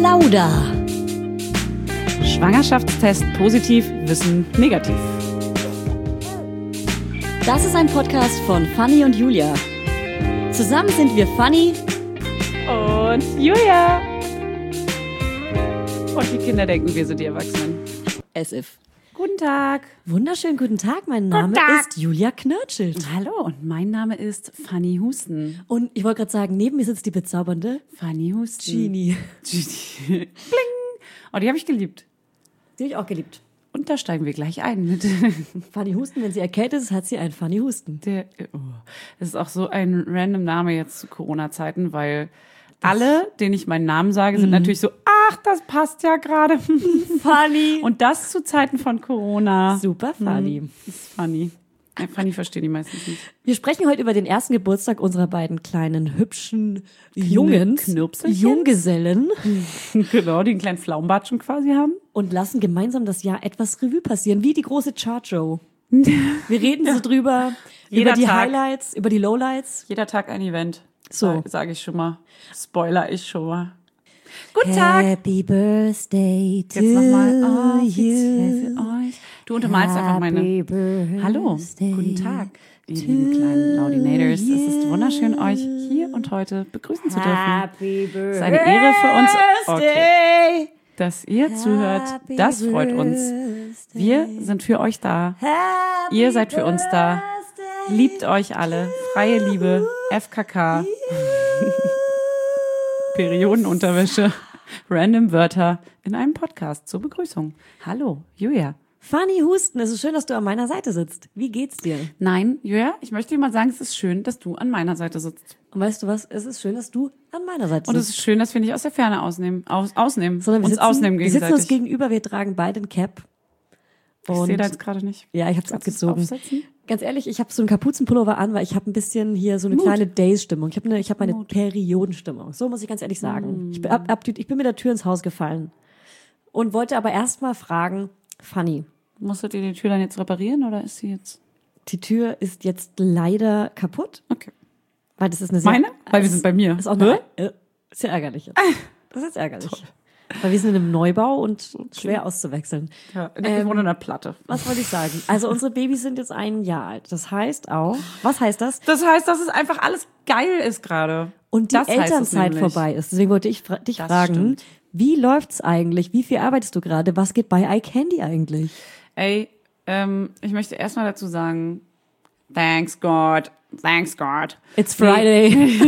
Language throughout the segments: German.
Lauda. Schwangerschaftstest positiv, Wissen negativ. Das ist ein Podcast von Fanny und Julia. Zusammen sind wir Fanny Und Julia. Und die Kinder denken, wir sind die Erwachsenen. as if. Guten Tag. Wunderschönen guten Tag, mein Name ist Julia Knirschelt. Hallo, und mein Name ist Fanny Husten. Und ich wollte gerade sagen, neben mir sitzt die bezaubernde Fanny Husten. Genie. Bling. Oh, die habe ich geliebt. Die habe ich auch geliebt. Und da steigen wir gleich ein mit Fanny Husten, wenn sie erkältet ist, hat sie einen Fanny Husten. Das ist auch so ein random Name jetzt zu Corona-Zeiten, weil alle, denen ich meinen Namen sage, sind natürlich so, ach, das passt ja gerade. Fanny. Und das zu Zeiten von Corona. Super Fanny. Das ist funny. Fanny verstehen die meistens nicht. Wir sprechen heute über den ersten Geburtstag unserer beiden kleinen, hübschen Jungens, Knirpselchens. Junggesellen Genau, die einen kleinen Pflaumenbatschen quasi haben. und lassen gemeinsam das Jahr etwas Revue passieren, wie die große Chartshow. Wir reden so drüber, Jeder über die Tag. Highlights, über die Lowlights. Jeder Tag ein Event. So. Sage ich schon mal. Spoiler ich schon mal. Guten Tag. Happy Birthday to Jetzt nochmal you. offiziell für euch. Du untermalst einfach meine... Birthday Hallo, guten Tag, ihr lieben kleinen Laudinators. Es ist wunderschön, euch hier und heute begrüßen zu dürfen. Happy Birthday. Es ist eine Ehre für uns, okay, dass ihr zuhört. Das freut uns. Wir sind für euch da. Ihr seid für uns da. Liebt euch alle. Freie Liebe. FKK. Periodenunterwäsche. Random Wörter in einem Podcast zur Begrüßung. Hallo, Julia. Fanny Husten, es ist schön, dass du an meiner Seite sitzt. Wie geht's dir? Nein, Julia, ich möchte dir mal sagen, es ist schön, dass du an meiner Seite sitzt. Und weißt du was? Es ist schön, dass du an meiner Seite Und es sitzt. ist schön, dass wir nicht aus der Ferne ausnehmen. Sondern wir uns ausnehmen wir sitzen uns gegenseitig. gegenüber, wir tragen beide ein Cap. Ich sehe da jetzt gerade nicht. Ja, ich hab's Kannst du's abgezogen. aufsetzen? Ganz ehrlich, ich habe so einen Kapuzenpullover an, weil ich habe ein bisschen hier so eine kleine Days-Stimmung. Ich habe meine Periodenstimmung. So muss ich ganz ehrlich sagen. Ich bin mit der Tür ins Haus gefallen und wollte aber erst mal fragen, Fanny, Musstet ihr die Tür dann jetzt reparieren oder ist sie jetzt... die Tür ist jetzt leider kaputt, Okay. weil das ist eine sehr... Meine? Weil wir sind bei mir. Ist auch eine, ist ja ärgerlich jetzt. Das ist ärgerlich. Weil wir sind in einem Neubau und schwer auszuwechseln. Ja, ich wohne in der Platte. Was wollte ich sagen? Also unsere Babys sind jetzt 1 Jahr alt. Das heißt auch, was heißt das? Das heißt, dass es einfach alles geil ist gerade. Und die Das heißt es Elternzeit nämlich. vorbei ist. Deswegen wollte ich dich Das fragen, stimmt. wie läuft's eigentlich? Wie viel arbeitest du gerade? Was geht bei iCandy eigentlich? Ey, ich möchte erstmal dazu sagen, thanks God. Thanks God. It's Friday.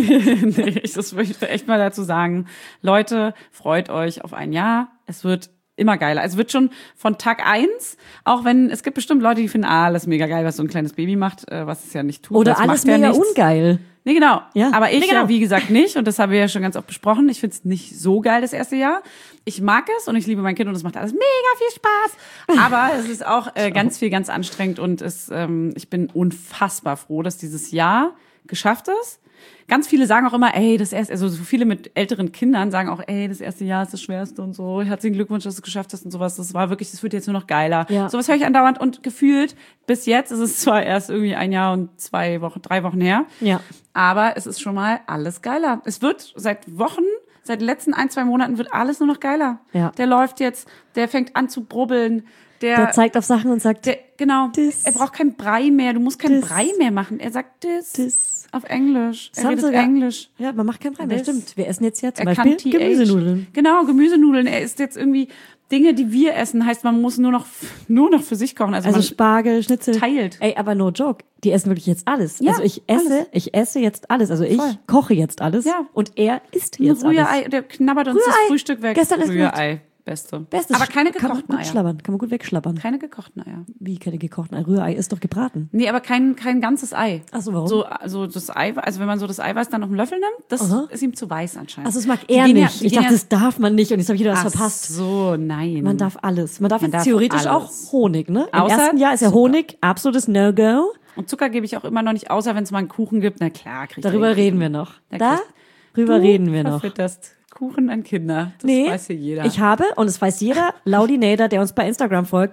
Nee, ich möchte echt mal dazu sagen, Leute, freut euch auf 1 Jahr. Es wird immer geiler. Es wird schon von Tag 1, auch wenn, es gibt bestimmt Leute, die finden, alles mega geil, was so ein kleines Baby macht, was es ja nicht tut. Oder das alles macht ja mega nichts. ungeil. Nee, genau. Ja. Aber ich Nee, genau. ja, wie gesagt, nicht. Und das haben wir ja schon ganz oft besprochen. Ich find's nicht so geil, das erste Jahr. Ich mag es und ich liebe mein Kind und es macht alles mega viel Spaß. Aber es ist auch ganz viel, ganz anstrengend und ich bin unfassbar froh, dass dieses Jahr geschafft ist. Ganz viele sagen auch immer, ey, also so viele mit älteren Kindern sagen auch, ey, das erste Jahr ist das Schwerste und so. Herzlichen Glückwunsch, dass du es geschafft hast und sowas. Das wird jetzt nur noch geiler. Ja. Sowas höre ich andauernd und gefühlt bis jetzt ist es zwar erst irgendwie 1 Jahr und 3 Wochen her. Ja. Aber es ist schon mal alles geiler. Es wird seit den letzten 1-2 Monaten wird alles nur noch geiler. Ja. Der läuft jetzt, der fängt an zu brubbeln. Der zeigt auf Sachen und sagt, Genau. Das. Er braucht kein Brei mehr. Du musst kein Das. Brei mehr machen. Er sagt das. Auf Englisch. Das Er haben redet sogar- Englisch. ja, man macht kein Brei mehr. Das. Stimmt. Wir essen jetzt ja zum Er Beispiel kann TH. Gemüsenudeln. Genau, Gemüsenudeln. Er isst jetzt irgendwie Dinge, die wir essen. Heißt, man muss nur noch für sich kochen. Also Also man Spargel, Schnitzel. teilt. Ey, aber no joke. Die essen wirklich jetzt alles. Ja, also ich esse jetzt alles. Also ich Voll. koche jetzt alles. Ja. Und er isst jetzt Rührei, alles. der knabbert uns das Rührei. Frühstück weg. Gestern ist Rührei. Beste. Bestes. Aber keine Kann man gekochten gut Eier. schlabbern. Kann man gut wegschlabbern. Keine gekochten Eier. Wie keine gekochten Eier? Rührei ist doch gebraten. Nee, aber kein ganzes Ei. Ach so, warum? So das Eiweiß, also wenn man so das Eiweiß dann auf den Löffel nimmt, das Aha. ist ihm zu weiß anscheinend. Also das mag Die er gehen ja- nicht. die Ich gehen dachte, ja- das darf man nicht und jetzt habe ich wieder was Ach verpasst. so, nein. Man darf alles. Man darf Man jetzt darf theoretisch alles. auch Honig, ne? Im Außer ersten Jahr ist ja Zucker. Honig absolutes No-Go. Und Zucker gebe ich auch immer noch nicht, außer wenn es mal einen Kuchen gibt. Na klar, krieg ich Darüber den reden wir noch. Da Darüber reden wir noch. verfütterst Kuchen an Kinder. Das Nee, weiß hier jeder. ich habe, und es weiß jeder Laudinator, der uns bei Instagram folgt,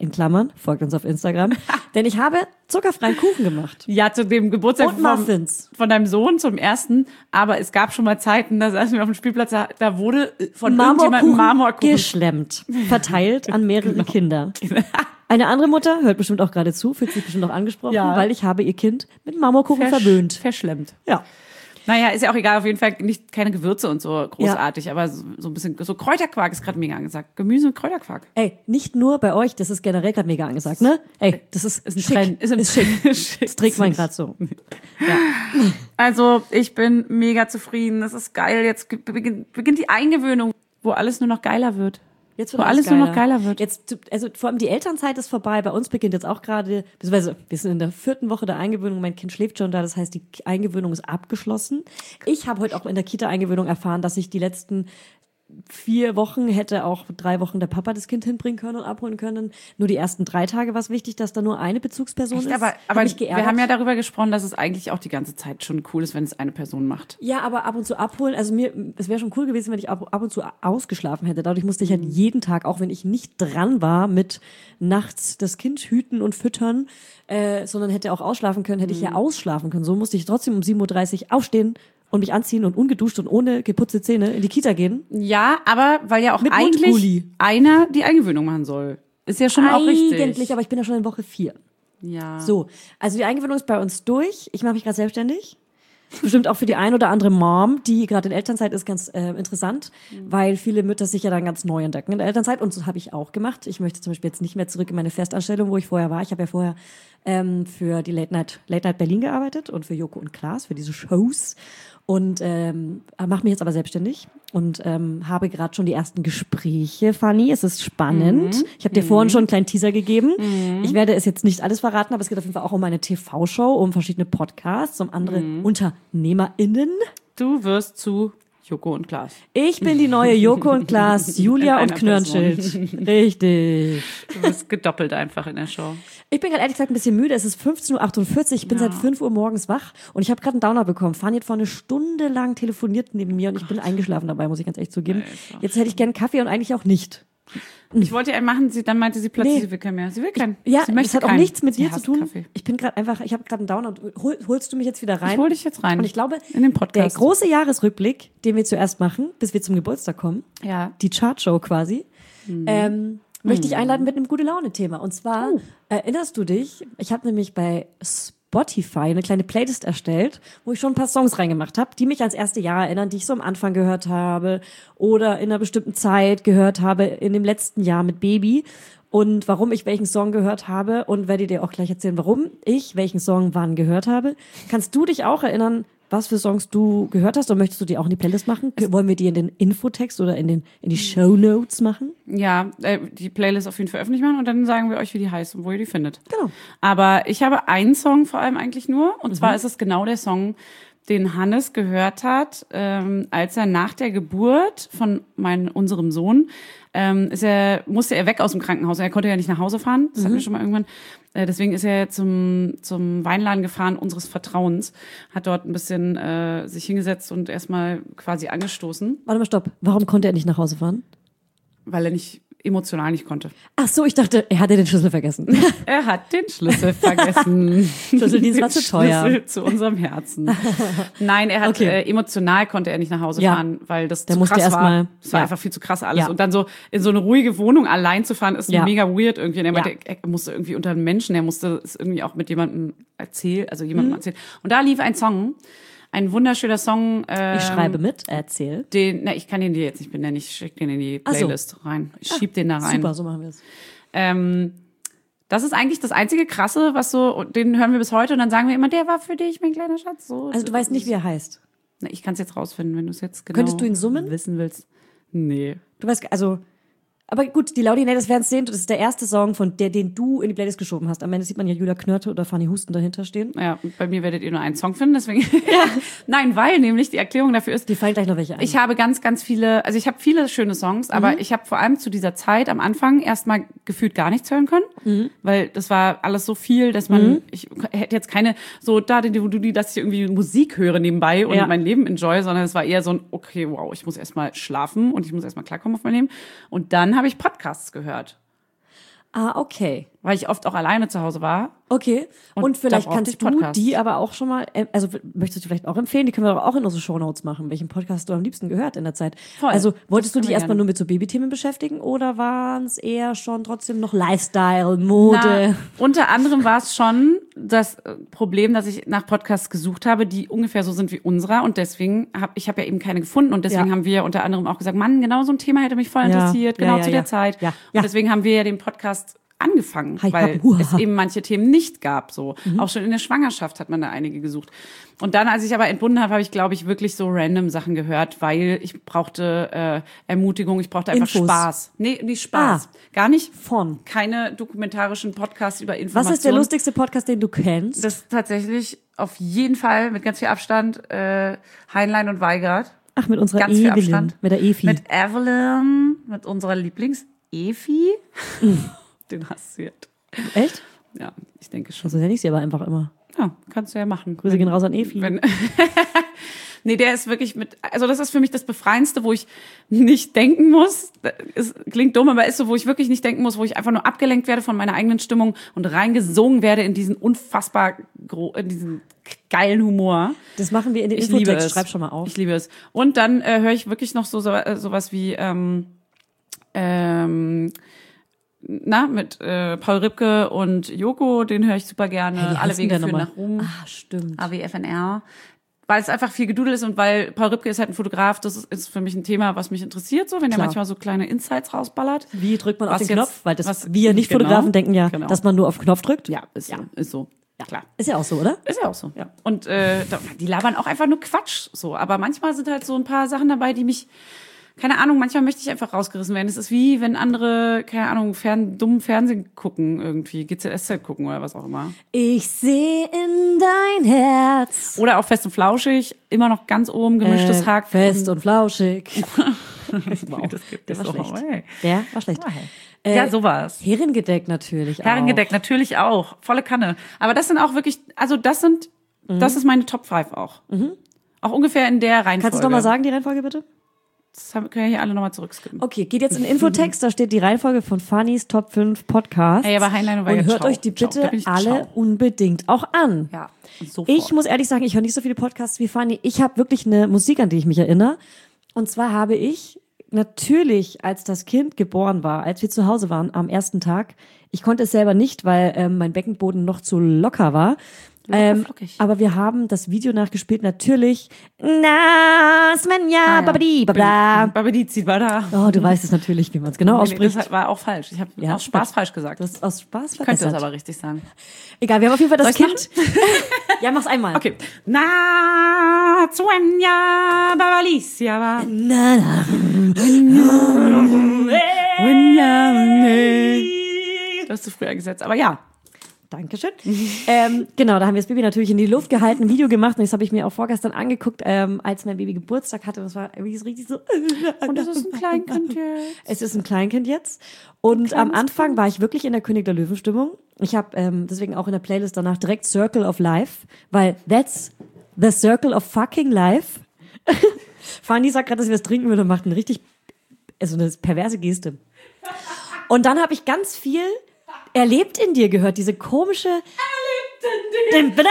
in Klammern, folgt uns auf Instagram, denn ich habe zuckerfreien Kuchen gemacht. Ja, zu dem Geburtstag Und Muffins. von deinem Sohn zum ersten. Aber es gab schon mal Zeiten, da saßen wir auf dem Spielplatz, da wurde von irgendjemandem Marmorkuchen geschlemmt, verteilt an mehrere Kinder. Eine andere Mutter hört bestimmt auch gerade zu, fühlt sich bestimmt auch angesprochen, weil ich habe ihr Kind mit Marmorkuchen verwöhnt. Verschlemmt. Ja. Naja, ist ja auch egal, auf jeden Fall keine Gewürze und so großartig, aber so ein bisschen, so Kräuterquark ist gerade mega angesagt. Gemüse und Kräuterquark. Ey, nicht nur bei euch, das ist generell gerade mega angesagt, ne? Ey, das ist ein Trend. Ist schick. Das trägt man gerade so. Ja. Also, ich bin mega zufrieden, das ist geil. Jetzt beginnt die Eingewöhnung, wo alles nur noch geiler wird. Jetzt wo alles nur noch geiler wird. Jetzt, also vor allem die Elternzeit ist vorbei. Bei uns beginnt jetzt auch gerade, beziehungsweise wir sind in der 4. Woche der Eingewöhnung. Mein Kind schläft schon da, das heißt, die Eingewöhnung ist abgeschlossen. Ich habe heute auch in der Kita-Eingewöhnung erfahren, dass ich die letzten 4 Wochen hätte auch 3 Wochen der Papa das Kind hinbringen können und abholen können. Nur die ersten 3 Tage war es wichtig, dass da nur eine Bezugsperson ist. Aber wir haben ja darüber gesprochen, dass es eigentlich auch die ganze Zeit schon cool ist, wenn es eine Person macht. Ja, aber ab und zu abholen, also es wäre schon cool gewesen, wenn ich ab und zu ausgeschlafen hätte. Dadurch musste ich halt jeden Tag, auch wenn ich nicht dran war mit nachts das Kind hüten und füttern, sondern hätte auch ausschlafen können, hätte ich ja ausschlafen können. So musste ich trotzdem um 7:30 Uhr aufstehen und mich anziehen und ungeduscht und ohne geputzte Zähne in die Kita gehen. Ja, aber weil ja auch mit eigentlich Mundpulli einer die Eingewöhnung machen soll. Ist ja schon auch richtig. Eigentlich, aber ich bin ja schon in Woche 4. Ja. So, also die Eingewöhnung ist bei uns durch. Ich mache mich gerade selbstständig. Bestimmt auch für die ein oder andere Mom, die gerade in Elternzeit ist, ganz interessant, weil viele Mütter sich ja dann ganz neu entdecken in der Elternzeit und so habe ich auch gemacht. Ich möchte zum Beispiel jetzt nicht mehr zurück in meine Festanstellung, wo ich vorher war. Ich habe ja vorher für die Late Night Berlin gearbeitet und für Joko und Klaas, für diese Shows und mache mich jetzt aber selbstständig und habe gerade schon die ersten Gespräche, Fanny. Es ist spannend. Ich habe dir vorhin schon einen kleinen Teaser gegeben. Ich werde es jetzt nicht alles verraten, aber es geht auf jeden Fall auch um eine TV-Show, um verschiedene Podcasts, um andere UnternehmerInnen. Du wirst zu Joko und Klaas. Ich bin die neue Joko und Klaas, Julia und Knörnschild. Richtig. Du bist gedoppelt einfach in der Show. Ich bin gerade ehrlich gesagt ein bisschen müde. Es ist 15:48 Uhr. Ich bin seit 5 Uhr morgens wach und ich habe gerade einen Downer bekommen. Fanny hat vor eine Stunde lang telefoniert neben mir und ich bin eingeschlafen dabei, muss ich ganz ehrlich zugeben. Jetzt hätte ich gern Kaffee und eigentlich auch nicht. Ich wollte ja einen machen, dann meinte sie plötzlich, sie will keinen mehr. Sie will keinen. Ja, sie das hat auch nichts mit dir zu tun. Kaffee. Ich bin gerade einfach, ich habe gerade einen Downer und holst du mich jetzt wieder rein? Ich hol dich jetzt rein. Und ich glaube, in den Podcast. Der große Jahresrückblick, den wir zuerst machen, bis wir zum Geburtstag kommen, die Chartshow quasi, möchte ich einladen mit einem Gute-Laune-Thema. Und zwar, erinnerst du dich, ich habe nämlich bei Spotify eine kleine Playlist erstellt, wo ich schon ein paar Songs reingemacht habe, die mich ans erste Jahr erinnern, die ich so am Anfang gehört habe oder in einer bestimmten Zeit gehört habe, in dem letzten Jahr mit Baby und warum ich welchen Song gehört habe und werde dir auch gleich erzählen, warum ich welchen Song wann gehört habe. Kannst du dich auch erinnern, was für Songs du gehört hast, oder möchtest du die auch in die Playlist machen? Wollen wir die in den Infotext oder in die Shownotes machen? Ja, die Playlist auf jeden Fall öffentlich machen und dann sagen wir euch, wie die heißt und wo ihr die findet. Genau. Aber ich habe einen Song vor allem eigentlich nur, und zwar ist es genau der Song, den Hannes gehört hat, als er nach der Geburt von unserem Sohn musste er weg aus dem Krankenhaus. Er konnte ja nicht nach Hause fahren. Das hatten wir schon mal irgendwann. Deswegen ist er zum Weinladen gefahren unseres Vertrauens, hat dort ein bisschen sich hingesetzt und erstmal quasi angestoßen. Warte mal, stopp. Warum konnte er nicht nach Hause fahren? Weil er emotional nicht konnte. Ach so, ich dachte, er hatte den Schlüssel vergessen. Er hat den Schlüssel vergessen. Schlüsseldienst war zu teuer. Schlüssel zu unserem Herzen. Nein, er hat emotional konnte er nicht nach Hause fahren, weil das zu krass war. Es war einfach viel zu krass alles. Ja. Und dann so in so eine ruhige Wohnung allein zu fahren, ist mega weird irgendwie. Und er meinte, er musste irgendwie unter einen Menschen, er musste es irgendwie auch mit jemandem erzählen. Und da lief ein Song. Ein wunderschöner Song. Ich schreibe mit, erzähl. Ich kann den dir jetzt nicht benennen, ich schicke den in die Playlist rein. Ich schieb den da rein. Super, so machen wir es. Das ist eigentlich das einzige Krasse, den hören wir bis heute und dann sagen wir immer, der war für dich, mein kleiner Schatz. So, also du weißt nicht, wie er heißt? Ich kann es jetzt rausfinden, wenn du es jetzt genau Könntest du ihn summen? Wissen willst. Nee. Du weißt, aber gut, die Laudinators werden es sehen. Das ist der erste Song, den du in die Playlist geschoben hast. Am Ende sieht man ja Julia Knörte oder Fanny Husten dahinter stehen. Ja, bei mir werdet ihr nur einen Song finden, deswegen. Nein, weil nämlich die Erklärung dafür ist. Die fallen gleich noch welche ein. Ich habe ganz, ganz viele, ich habe viele schöne Songs, aber ich habe vor allem zu dieser Zeit am Anfang erstmal gefühlt gar nichts hören können, weil das war alles so viel, dass ich hätte jetzt keine dass ich irgendwie Musik höre nebenbei und mein Leben enjoy, sondern es war eher so okay, wow, ich muss erstmal schlafen und ich muss erstmal klarkommen auf mein Leben. Und dann habe ich Podcasts gehört. Ah, okay. Weil ich oft auch alleine zu Hause war. Okay. Und vielleicht da brauchte kannst ich du Podcasts. die aber auch schon mal, also möchtest du vielleicht auch empfehlen, die können wir doch auch in unsere Shownotes machen, welchen Podcast du am liebsten gehört in der Zeit. Voll. Also wolltest du Das dich können wir erstmal gerne. nur mit so Babythemen beschäftigen oder waren es eher schon trotzdem noch Lifestyle, Mode? Unter anderem war es schon das Problem, dass ich nach Podcasts gesucht habe, die ungefähr so sind wie unserer und deswegen ich habe ja eben keine gefunden und deswegen haben wir unter anderem auch gesagt, Mann, genau so ein Thema hätte mich voll interessiert, genau zu der Zeit. Ja. Und deswegen haben wir ja den Podcast angefangen, weil Huha. es eben manche Themen nicht gab. So auch schon in der Schwangerschaft hat man da einige gesucht. Und dann, als ich aber entbunden habe ich, glaube ich, wirklich so random Sachen gehört, weil ich brauchte Ermutigung, ich brauchte einfach Infos. Spaß. Nee, nicht Spaß. Gar nicht. Von. Keine dokumentarischen Podcasts über Informationen. Was ist der lustigste Podcast, den du kennst? Das ist tatsächlich auf jeden Fall mit ganz viel Abstand Heinlein und Weigert. Ach, mit unserer Ganz viel Evelyn, Abstand. mit der Evi. Mit Evelyn, mit unserer Lieblings-Efi. Den hast du jetzt. Echt? Ja, ich denke schon. So nenne ich sie aber einfach immer. Ja, kannst du ja machen. Grüße gehen raus an Evi. Nee, der ist wirklich also das ist für mich das Befreiendste, wo ich nicht denken muss. Es klingt dumm, aber ist so, wo ich wirklich nicht denken muss, wo ich einfach nur abgelenkt werde von meiner eigenen Stimmung und reingesogen werde in diesen in diesen geilen Humor. Das machen wir in den Ich liebe Infotext. es. Schreib schon mal auf. Ich liebe es. Und dann höre ich wirklich noch sowas wie mit Paul Ripke und Joko, den höre ich super gerne. Hey, wie Alle heißt Wege denn der führen nochmal? nach Rom. Ah, stimmt. AWFNR. Weil es einfach viel Gedudel ist und weil Paul Ripke ist halt ein Fotograf, das ist für mich ein Thema, was mich interessiert, so, wenn der Klar. manchmal so kleine Insights rausballert. Wie drückt man auf Was den jetzt- Knopf? Weil das, was- wir Nicht-Fotografen genau, denken ja, genau. dass man nur auf den Knopf drückt. Ja, ist so. Ja, klar. Ist ja auch so, oder? Ist ja auch so, ja. Und die labern auch einfach nur Quatsch, so. Aber manchmal sind halt so ein paar Sachen dabei, die mich, keine Ahnung, manchmal möchte ich einfach rausgerissen werden. Es ist wie, wenn andere, keine Ahnung, dummen Fernsehen gucken irgendwie, GZSZ gucken oder was auch immer. Ich sehe in dein Herz. Oder auch Fest und Flauschig, immer noch ganz oben, gemischtes Hack. Fest und flauschig. Wow, das gibt Der es war so. schlecht. Hey. Der war schlecht. Ja, sowas. Herrengedeck natürlich auch. Herrengedeck natürlich auch. Volle Kanne. Aber das sind auch wirklich, also das ist meine Top 5 auch. Auch ungefähr in der Reihenfolge. Kannst du noch mal sagen, die Reihenfolge bitte? Das können wir hier alle nochmal zurückskippen. Okay, geht jetzt in den Infotext, da steht die Reihenfolge von Fannys Top 5 Podcasts. Ey, aber Heinlein und Weigert, hört ciao. euch die Ciao. bitte Da bin ich- alle ciao. unbedingt auch an. Ja, sofort. Ich muss ehrlich sagen, ich höre nicht so viele Podcasts wie Fanny. Ich habe wirklich eine Musik, an die ich mich erinnere. Und zwar habe ich natürlich, als das Kind geboren war, als wir zu Hause waren am ersten Tag, ich konnte es selber nicht, weil mein Beckenboden noch zu locker war. Flockig. Aber wir haben das Video nachgespielt, natürlich. Na, Svenja, babadi, babla. Babadizi, bada. Oh, du weißt es natürlich, wie man es genau ausspricht. Das war auch falsch. Ich habe Ja, aus Spaß falsch gesagt. Du hast aus Spaß Könnte es verbessert. aber richtig sagen. Egal, wir haben auf jeden Fall das Soll ich's Kind. Ja, mach's einmal. Okay. Na, Suenya, Babalicia, Na, na. Du hast zu früh eingesetzt, aber ja. Dankeschön. Genau, da haben wir das Baby natürlich in die Luft gehalten, ein Video gemacht und das habe ich mir auch vorgestern angeguckt, als mein Baby Geburtstag hatte. Das war irgendwie so richtig so. Und das ist ein Kleinkind jetzt. Es ist ein Kleinkind jetzt. Und am Anfang war ich wirklich in der König der Löwen-Stimmung. Ich habe deswegen auch in der Playlist danach direkt Circle of Life, weil that's the Circle of fucking Life. Fanny sagt gerade, dass wir es trinken würden und macht eine richtig, also eine perverse Geste. Und dann habe ich ganz viel Erlebt in dir gehört, diese komische den Bruder,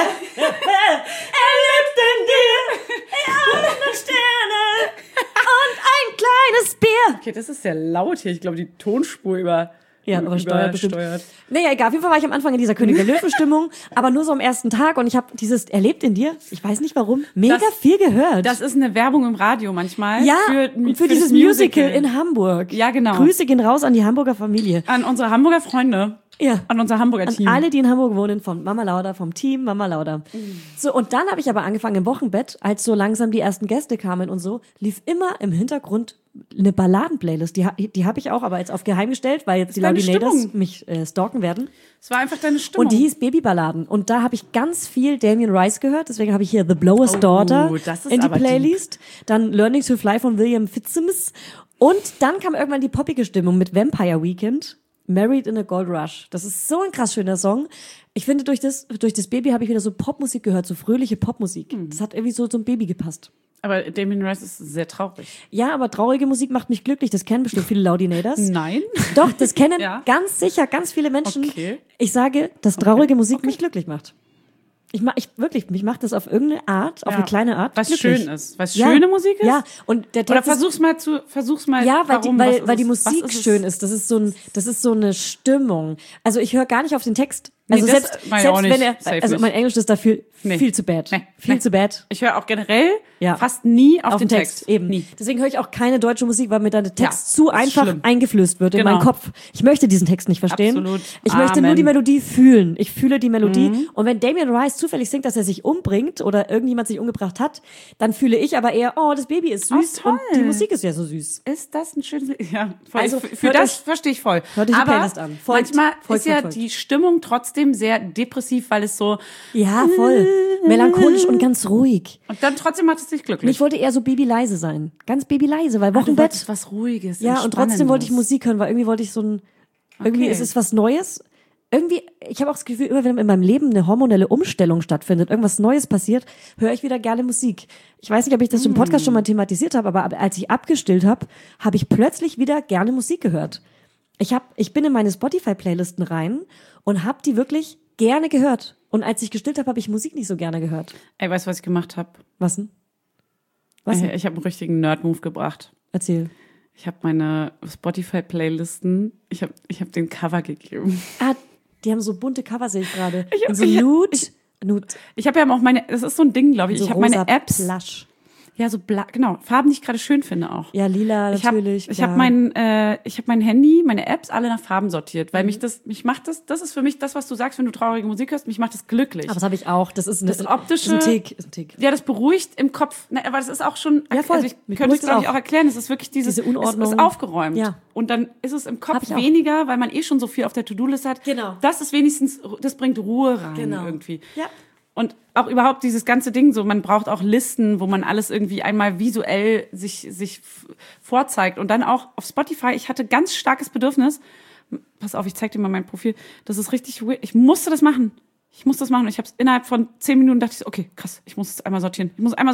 er lebt in dir, alle Sterne und ein kleines Bier. Okay, das ist sehr laut hier. Ich glaube, die Tonspur Übersteuert bestimmt. übersteuert. Naja, egal. Auf jeden Fall war ich am Anfang in dieser König der Löwen-Stimmung, aber nur so am ersten Tag und ich habe dieses Erlebt in dir, ich weiß nicht warum, mega viel gehört. Das ist eine Werbung im Radio manchmal. ja, für dieses das Musical in Hamburg. Ja, genau. Grüße gehen raus an die Hamburger Familie. An unsere Hamburger Freunde. Ja. An unser Hamburger An Team. alle, die in Hamburg wohnen, von Mama Lauda, vom Team Mama Lauda. So, und dann habe ich aber angefangen im Wochenbett, als so langsam die ersten Gäste kamen und so, lief immer im Hintergrund eine Balladen-Playlist. Die habe ich auch aber jetzt auf geheim gestellt, weil jetzt die deine Laudinators Stimmung. mich stalken werden. Es war einfach deine Stimmung. Und die hieß Babyballaden. Und da habe ich ganz viel Damien Rice gehört. Deswegen habe ich hier The Blower's Daughter das ist in die aber Playlist. Dann Learning to Fly von William Fitzsimmons. Und dann kam irgendwann die poppige Stimmung mit Vampire Weekend. Married in a Gold Rush. Das ist so ein krass schöner Song. Ich finde, durch das Baby habe ich wieder so Popmusik gehört, so fröhliche Popmusik. Das hat irgendwie so zum Baby gepasst. Aber Damien Rice ist sehr traurig. Ja, aber traurige Musik macht mich glücklich. Das kennen bestimmt viele Laudinators. Nein. Doch, das kennen Ja. ganz sicher ganz viele Menschen. Okay. Ich sage, dass traurige Musik mich glücklich macht. Mich macht das auf irgendeine Art, auf eine kleine Art was glücklich. schön ist. Was schöne Musik ist? Ja, und der Oder Text versuch's mal. ja, weil warum, weil die was Musik ist es? schön ist. Das ist so eine Stimmung. Also ich höre gar nicht auf den Text. Also Nee, das mach ich auch nicht. Safe also nicht. mein Englisch ist dafür viel zu bad. Viel zu bad. Ich höre auch generell Ja. fast nie auf Auf den Text. Eben. Nie. Deswegen höre ich auch keine deutsche Musik, weil mir dann der Text Ja, zu ist einfach schlimm. eingeflößt wird in Genau. meinen Kopf. Ich möchte diesen Text nicht verstehen. Absolut. Ich möchte nur Amen. die Melodie fühlen. Ich fühle die Melodie. Und wenn Damien Rice zufällig singt, dass er sich umbringt oder irgendjemand sich umgebracht hat, dann fühle ich aber eher, oh, das Baby ist süß toll. und die Musik ist ja so süß. Ist das ein schönes Lied? Ja, voll. Also, für hört das euch- verstehe ich voll. hört euch die Aber Playlist an. Folgt, manchmal folgt, ist ja folgt. die Stimmung trotzdem sehr depressiv, weil es so Ja, voll. Melancholisch und ganz ruhig. und dann trotzdem macht es dich Und glücklich. ich wollte eher so babyleise sein. Ganz babyleise, weil Wochenbett. was Ruhiges. Ja, und trotzdem wollte ich Entspannendes. Musik hören, weil irgendwie wollte ich irgendwie Okay. ist es was Neues. Irgendwie, ich habe auch das Gefühl, immer wenn in meinem Leben eine hormonelle Umstellung stattfindet, irgendwas Neues passiert, höre ich wieder gerne Musik. Ich weiß nicht, ob ich das im Podcast schon mal thematisiert habe, aber als ich abgestillt habe, habe ich plötzlich wieder gerne Musik gehört. Ich bin in meine Spotify-Playlisten rein und habe die wirklich gerne gehört. Und als ich gestillt habe, habe ich Musik nicht so gerne gehört. Ey, weißt du, was ich gemacht habe? Was denn? Was denn? Ich habe einen richtigen Nerd-Move gebracht. Erzähl. Ich habe meine Spotify-Playlisten, ich hab den Cover gegeben. Ah, die haben so bunte Cover, sehe ich gerade. Ich hab- In so ich hab- Nude. Ich habe ja auch das ist so ein Ding, glaube ich. So Ich habe meine rosa Apps. Plush. Ja, so genau, Farben, die ich gerade schön finde auch. Ja, lila natürlich. Ich habe mein Handy, meine Apps alle nach Farben sortiert, weil mich macht das ist für mich das, was du sagst, wenn du traurige Musik hörst, mich macht das glücklich. Aber das habe ich auch. Das ist Das Optische- ist ein Tick. Ja, das beruhigt im Kopf, ne, aber das ist auch schon, Ja, voll. also ich Mich könnte es beruhigt es glaube ich auch. auch erklären, es ist wirklich Diese Unordnung. es ist aufgeräumt. Ja. Und dann ist es im Hab Kopf ich auch. weniger, weil man schon so viel auf der To-Do-Liste hat. Genau. Das bringt Ruhe rein Genau. irgendwie. Ja. Und auch überhaupt dieses ganze Ding, so man braucht auch Listen, wo man alles irgendwie einmal visuell sich vorzeigt. Und dann auch auf Spotify, ich hatte ganz starkes Bedürfnis, pass auf, ich zeig dir mal mein Profil, das ist richtig weird, ich musste das machen. Und ich habe es innerhalb von 10 Minuten, dachte ich so, okay, krass, ich muss es einmal sortieren.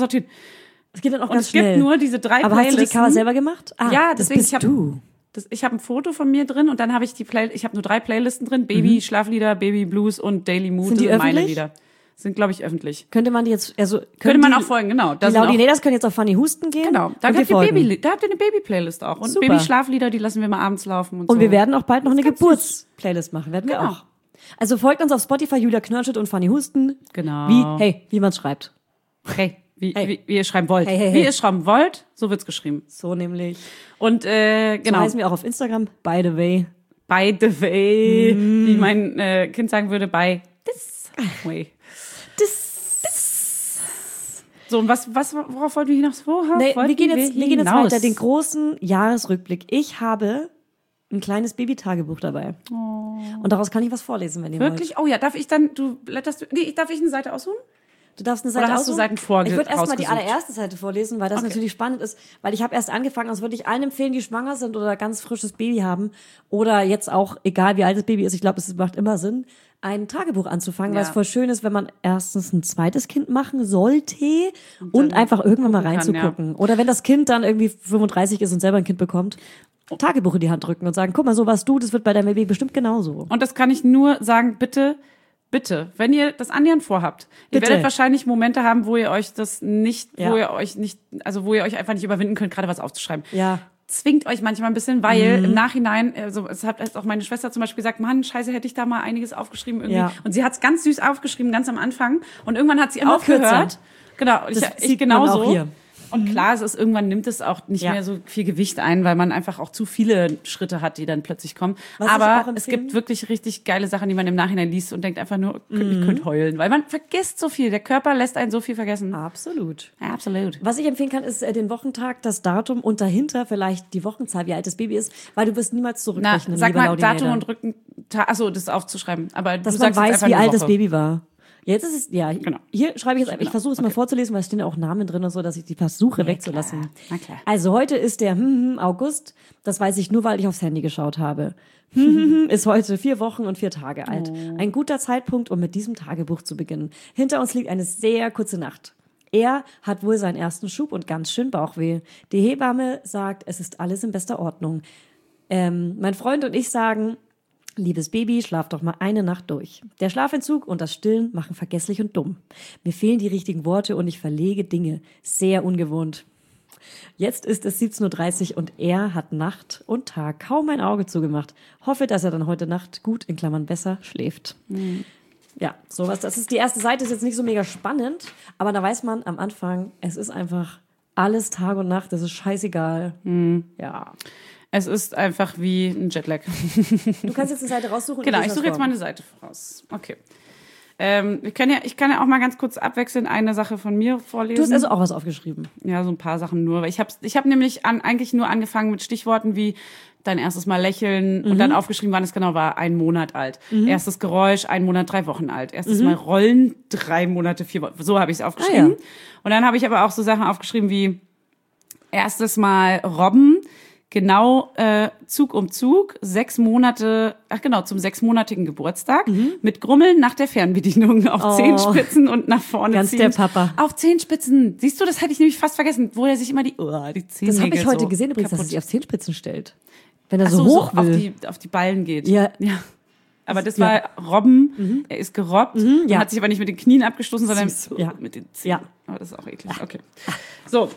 Es geht dann auch Und ganz es schnell. gibt nur diese 3 Aber hast du die Playlisten. Cover selber gemacht? Ah, Ja, das deswegen, bist du. ich habe ein Foto von mir drin und dann habe ich ich habe nur 3 Playlisten drin, Baby, Schlaflieder, Baby Blues und Daily Mood. Sind die das sind meine öffentlich? Lieder. Sind, glaube ich, öffentlich. Könnte man die jetzt, also Könnte man die- auch folgen, genau. Die Laudinators können jetzt auf Funny Husten gehen. Genau, da und habt, wir ihr folgen. da habt ihr eine Baby-Playlist auch. Und Super. Baby-Schlaflieder, die lassen wir mal abends laufen und so. Und wir werden auch bald noch eine ganz Geburtsplaylist machen. Werden wir Genau. auch. Also folgt uns auf Spotify, Julia Knörschütt und Funny Husten. Genau. Wie man schreibt. Hey, wie Hey. ihr schreiben wollt. Hey. Wie ihr schreiben wollt, so wird's geschrieben. So nämlich. Und So genau, heißen wir auch auf Instagram, by the way. by the way, wie mein Kind sagen würde, by this way. So, und worauf wollten wir hinaus? Nee, wir gehen jetzt hinaus? weiter, den großen Jahresrückblick. Ich habe ein kleines Babytagebuch dabei. Und daraus kann ich was vorlesen, wenn ihr wollt. Wirklich? Oh ja, darf ich eine Seite aussuchen? Du darfst eine Seite Oder hast du aussuchen? Seiten Ich würde erstmal die rausgesucht? allererste Seite vorlesen, weil das natürlich spannend ist, weil ich habe erst angefangen, das würde ich allen empfehlen, die schwanger sind oder ganz frisches Baby haben oder jetzt auch, egal wie alt das Baby ist, ich glaube, es macht immer Sinn, ein Tagebuch anzufangen, weil Ja. es voll schön ist, wenn man erstens ein zweites Kind machen sollte und einfach irgendwann mal gucken kann, reinzugucken. Oder wenn das Kind dann irgendwie 35 ist und selber ein Kind bekommt, Tagebuch in die Hand drücken und sagen, guck mal, so warst du, das wird bei deinem Baby bestimmt genauso. Und das kann ich nur sagen, bitte, wenn ihr das annähernd vorhabt, ihr Bitte. werdet wahrscheinlich Momente haben, wo ihr euch das nicht, Ja. wo ihr euch einfach nicht überwinden könnt, gerade was aufzuschreiben. Ja. Zwingt euch manchmal ein bisschen, weil im Nachhinein, also es hat jetzt auch meine Schwester zum Beispiel gesagt, Mann, scheiße, hätte ich da mal einiges aufgeschrieben irgendwie. Ja. Und sie hat es ganz süß aufgeschrieben, ganz am Anfang. Und irgendwann hat sie Immer aufgehört. kürzer. Genau, Das ich sieht man genauso. auch hier. Und klar, irgendwann nimmt es auch nicht Ja. mehr so viel Gewicht ein, weil man einfach auch zu viele Schritte hat, die dann plötzlich kommen. Was ich auch Aber empfehlen- es gibt wirklich richtig geile Sachen, die man im Nachhinein liest und denkt einfach nur, ich könnte heulen, weil man vergisst so viel. Der Körper lässt einen so viel vergessen. Absolut. Absolut. Was ich empfehlen kann, ist den Wochentag, das Datum und dahinter vielleicht die Wochenzahl, wie alt das Baby ist, weil du wirst niemals Na, zurückrechnen. sag lieber mal Laudinäder. Datum und achso, das aufzuschreiben. Aber dass du man sagst jetzt weiß, einfach wie eine alt das Woche. Baby war. Jetzt ist es, ja, Genau. hier schreibe ich jetzt, ich Genau. versuche es mal vorzulesen, weil es stehen ja auch Namen drin und so, dass ich die versuche wegzulassen. Na klar. Also heute ist der August, das weiß ich nur, weil ich aufs Handy geschaut habe. Ist heute 4 Wochen und 4 Tage alt. Ein guter Zeitpunkt, um mit diesem Tagebuch zu beginnen. Hinter uns liegt eine sehr kurze Nacht. Er hat wohl seinen ersten Schub und ganz schön Bauchweh. Die Hebamme sagt, es ist alles in bester Ordnung. Mein Freund und ich sagen, liebes Baby, schlaf doch mal eine Nacht durch. Der Schlafentzug und das Stillen machen vergesslich und dumm. Mir fehlen die richtigen Worte und ich verlege Dinge. Sehr ungewohnt. Jetzt ist es 17:30 Uhr und er hat Nacht und Tag kaum ein Auge zugemacht. Hoffe, dass er dann heute Nacht gut, in Klammern besser, schläft. Ja, sowas. Das ist die erste Seite, ist jetzt nicht so mega spannend, aber da weiß man am Anfang, es ist einfach alles Tag und Nacht, das ist scheißegal. Ja. Es ist einfach wie ein Jetlag. Du kannst jetzt eine Seite raussuchen. Genau, ich suche jetzt mal eine Seite raus. Okay. Ich kann ja auch mal ganz kurz abwechselnd eine Sache von mir vorlesen. Du hast also auch was aufgeschrieben. Ja, so ein paar Sachen nur. Weil ich hab nämlich eigentlich nur angefangen mit Stichworten wie dein erstes Mal lächeln und dann aufgeschrieben, wann es genau war, 1 Monat alt. Erstes Geräusch, 1 Monat, 3 Wochen alt. Erstes Mal rollen, 3 Monate, 4 Wochen. So habe ich es aufgeschrieben. Ah, ja. Und dann habe ich aber auch so Sachen aufgeschrieben wie erstes Mal robben, genau Zug um Zug, 6 Monate, zum 6-monatigen Geburtstag, mit Grummeln nach der Fernbedienung auf Zehenspitzen und nach vorne ganz ziehen. der Papa. Auf Zehenspitzen. Siehst du, das hätte ich nämlich fast vergessen, wo er sich immer die Zehennägel Das habe ich heute so gesehen übrigens, dass kaputt. er sich auf Zehenspitzen stellt. Wenn er Ach so hoch will. auf die Ballen geht. Ja. Aber das war Robben, er ist gerobbt, ja. hat sich aber nicht mit den Knien abgestoßen, sondern Ja. mit den Zehen. Ja. Aber das ist auch eklig. Okay. So,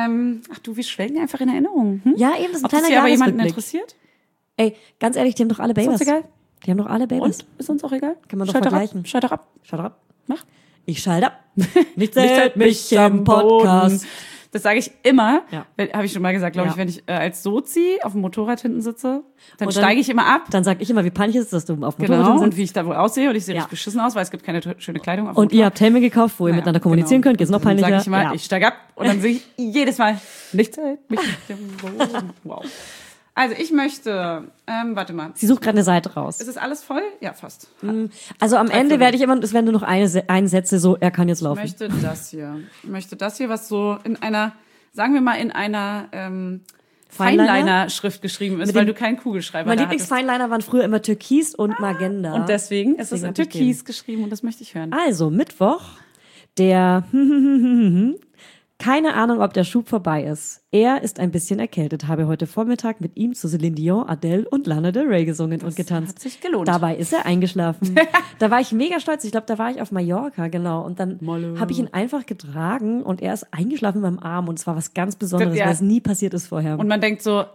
wir schwelgen einfach in Erinnerung. Ja, eben, das ist ein Ob das kleiner hier aber jemanden Jahresrückblick. interessiert? Ey, ganz ehrlich, die haben doch alle Babys. Ist uns egal? Die haben doch alle Babys. Und? Ist uns auch egal? Kann man doch Schalt vergleichen. Schalt doch ab. Schalt doch ab. Mach. Ich schalte ab. Nichts hält mich im Podcast. Das sage ich immer, Ja. habe ich schon mal gesagt, glaube Ja. ich, wenn ich als Sozi auf dem Motorrad hinten sitze, dann Und dann- steige ich immer ab. Dann sag ich immer, wie peinlich ist es, dass du auf dem Motorrad Genau, sitzt. und wie ich da wohl aussehe. Und ich sehe Ja. richtig beschissen aus, weil es gibt keine schöne Kleidung auf dem Und ihr habt Helme gekauft, wo ihr Naja, miteinander kommunizieren könnt. Geht's noch Und dann peinlicher? sag ich immer, Ja. ich steige ab und dann sehe ich jedes Mal, nichts hält mich im Boden. Wow. Also ich möchte, warte mal. Sie sucht gerade eine Seite raus. Ist es alles voll? Ja, fast. Also am Ende werde ich immer, es werden nur noch ein Sätze so, er kann jetzt Ich laufen. möchte das hier. Ich möchte das hier, was so in einer, sagen wir mal, in einer Feinliner-Schrift geschrieben ist, Mit weil dem- du keinen Kugelschreiber Mein da hattest. Lieblingsfeinliner waren früher immer Türkis und Magenta. Und deswegen ist es Deswegen in hab ich Türkis geschrieben und das möchte ich hören. Also, Mittwoch, der keine Ahnung, ob der Schub vorbei ist. Er ist ein bisschen erkältet, habe heute Vormittag mit ihm zu Celine Dion, Adele und Lana Del Rey gesungen und getanzt. hat sich gelohnt. Dabei ist er eingeschlafen. Da war ich mega stolz. Ich glaube, da war ich auf Mallorca, genau. Und dann habe ich ihn einfach getragen und er ist eingeschlafen in meinem Arm und es war was ganz Besonderes, Ja. weil es nie passiert ist vorher. Und man denkt so,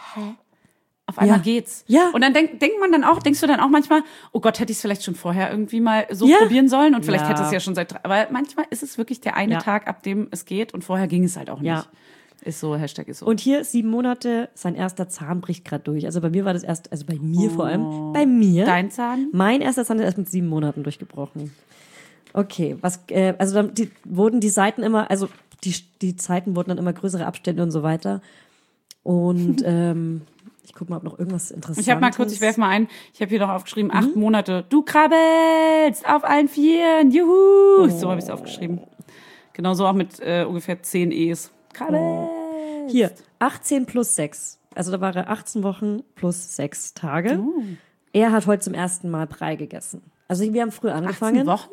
auf einmal Ja. geht's. Ja. Und dann denkst du dann auch manchmal, oh Gott, hätte ich es vielleicht schon vorher irgendwie mal so Ja. probieren sollen und vielleicht Ja. hätte es ja schon aber manchmal ist es wirklich der eine Ja. Tag, ab dem es geht und vorher ging es halt auch nicht. Ja. Ist so, Hashtag ist so. Und hier 7 Monate, sein erster Zahn bricht gerade durch. Also bei mir war das erst, also bei mir vor allem, bei mir. Dein Zahn? Mein erster Zahn ist erst mit 7 Monaten durchgebrochen. Okay, also dann wurden die Seiten immer, also die Zeiten wurden dann immer größere Abstände und so weiter. Und ich guck mal, ob noch irgendwas Interessantes. Ich werfe mal ein, ich habe hier noch aufgeschrieben, 8 Monate, du krabbelst auf allen Vieren, juhu. So habe ich es aufgeschrieben. Genauso auch mit ungefähr 10 E's. Krabbelst. Hier, 18 plus 6. Also da war er 18 Wochen plus 6 Tage. Er hat heute zum ersten Mal Brei gegessen. Also wir haben früh 18 angefangen. Wochen?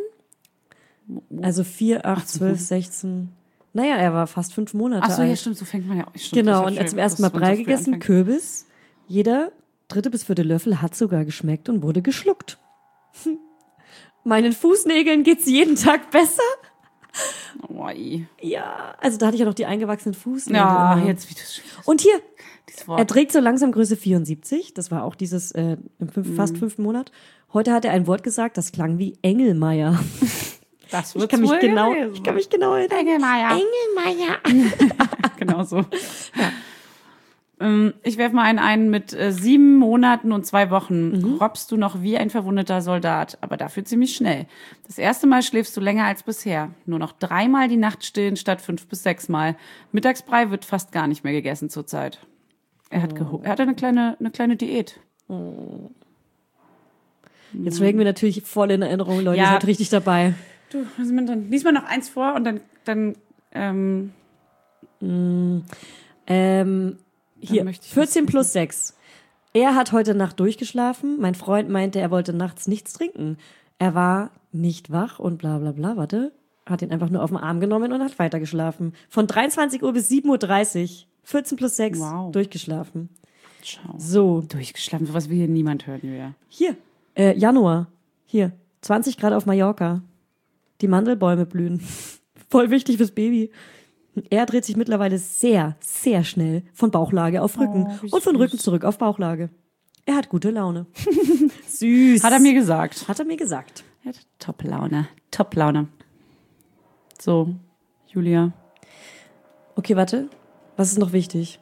Also 4, 8, 12, 16. Naja, er war fast 5 Monate Ach so, ja, alt. stimmt, so fängt man ja auch. Stimmt, Genau, das und ist er hat zum schön, ersten Mal dass man Brei so früh gegessen, anfängt. Kürbis. Jeder 3. bis 4. Löffel hat sogar geschmeckt und wurde geschluckt. Meinen Fußnägeln geht's jeden Tag besser. Oh, ey. Ja, also da hatte ich ja noch die eingewachsenen Fußnägel. Ja, immer. jetzt wie das schön. Und hier, Dieses er Wort. trägt so langsam Größe 74. Das war auch dieses im fast 5. Monat. Heute hat er ein Wort gesagt, das klang wie Engelmeier. Das Ich wird kann mich genau erinnern. Engelmeier. Engelmeier. Genau so. Ich werfe mal einen ein mit 7 Monaten und 2 Wochen. Robbst du noch wie ein verwundeter Soldat, aber dafür ziemlich schnell. Das erste Mal schläfst du länger als bisher. Nur noch 3-mal die Nacht stillen statt 5 bis 6 Mal. Mittagsbrei wird fast gar nicht mehr gegessen zurzeit. Er hat eine kleine Diät. Jetzt schwelgen wir natürlich voll in Erinnerung, Leute. Ja. Ihr seid richtig dabei. Du, dann lies mal noch eins vor und dann Hier, möchte ich 14 plus 6. Er hat heute Nacht durchgeschlafen. Mein Freund meinte, er wollte nachts nichts trinken. Er war nicht wach und bla bla bla. Warte. hat ihn einfach nur auf den Arm genommen und hat weitergeschlafen. Von 23 Uhr bis 7:30 Uhr, 14 plus 6, durchgeschlafen. Schau. So. Durchgeschlafen, sowas will hier niemand hören, Julia. Hier, Januar, hier, 20 Grad auf Mallorca. Die Mandelbäume blühen. Voll wichtig fürs Baby. Er dreht sich mittlerweile sehr, sehr schnell von Bauchlage auf Rücken und von Rücken zurück auf Bauchlage. Er hat gute Laune. Süß. Hat er mir gesagt. Hat er mir gesagt. Er hat Top-Laune. Top-Laune. So, Julia. Okay, warte. Was ist noch wichtig?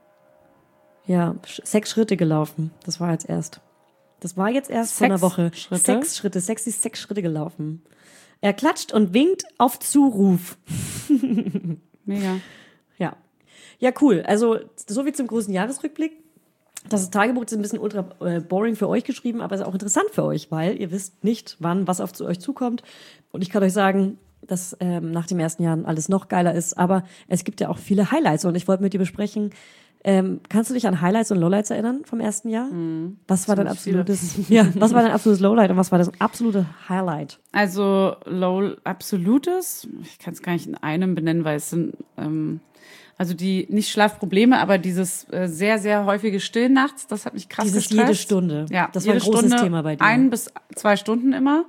Ja, 6 Schritte gelaufen. Das war jetzt erst. vor einer Woche. 6 Schritte. Sexy ist 6 Schritte gelaufen. Er klatscht und winkt auf Zuruf. Mega. Ja. Ja, cool. Also, so wie zum großen Jahresrückblick. Das Tagebuch ist ein bisschen ultra boring für euch geschrieben, aber ist auch interessant für euch, weil ihr wisst nicht, wann was auf euch zukommt. Und ich kann euch sagen, dass nach dem ersten Jahr alles noch geiler ist. Aber es gibt ja auch viele Highlights. Und ich wollte mit dir besprechen, kannst du dich an Highlights und Lowlights erinnern vom ersten Jahr? Was war dein absolutes Lowlight und was war das absolute Highlight? Also absolutes, ich kann es gar nicht in einem benennen, weil es sind also die nicht Schlafprobleme, aber dieses sehr, sehr häufige Stillen nachts, das hat mich krass gestresst. Jede Stunde. Ja, das war ein großes Stunde, Thema bei dir. 1 bis 2 Stunden immer.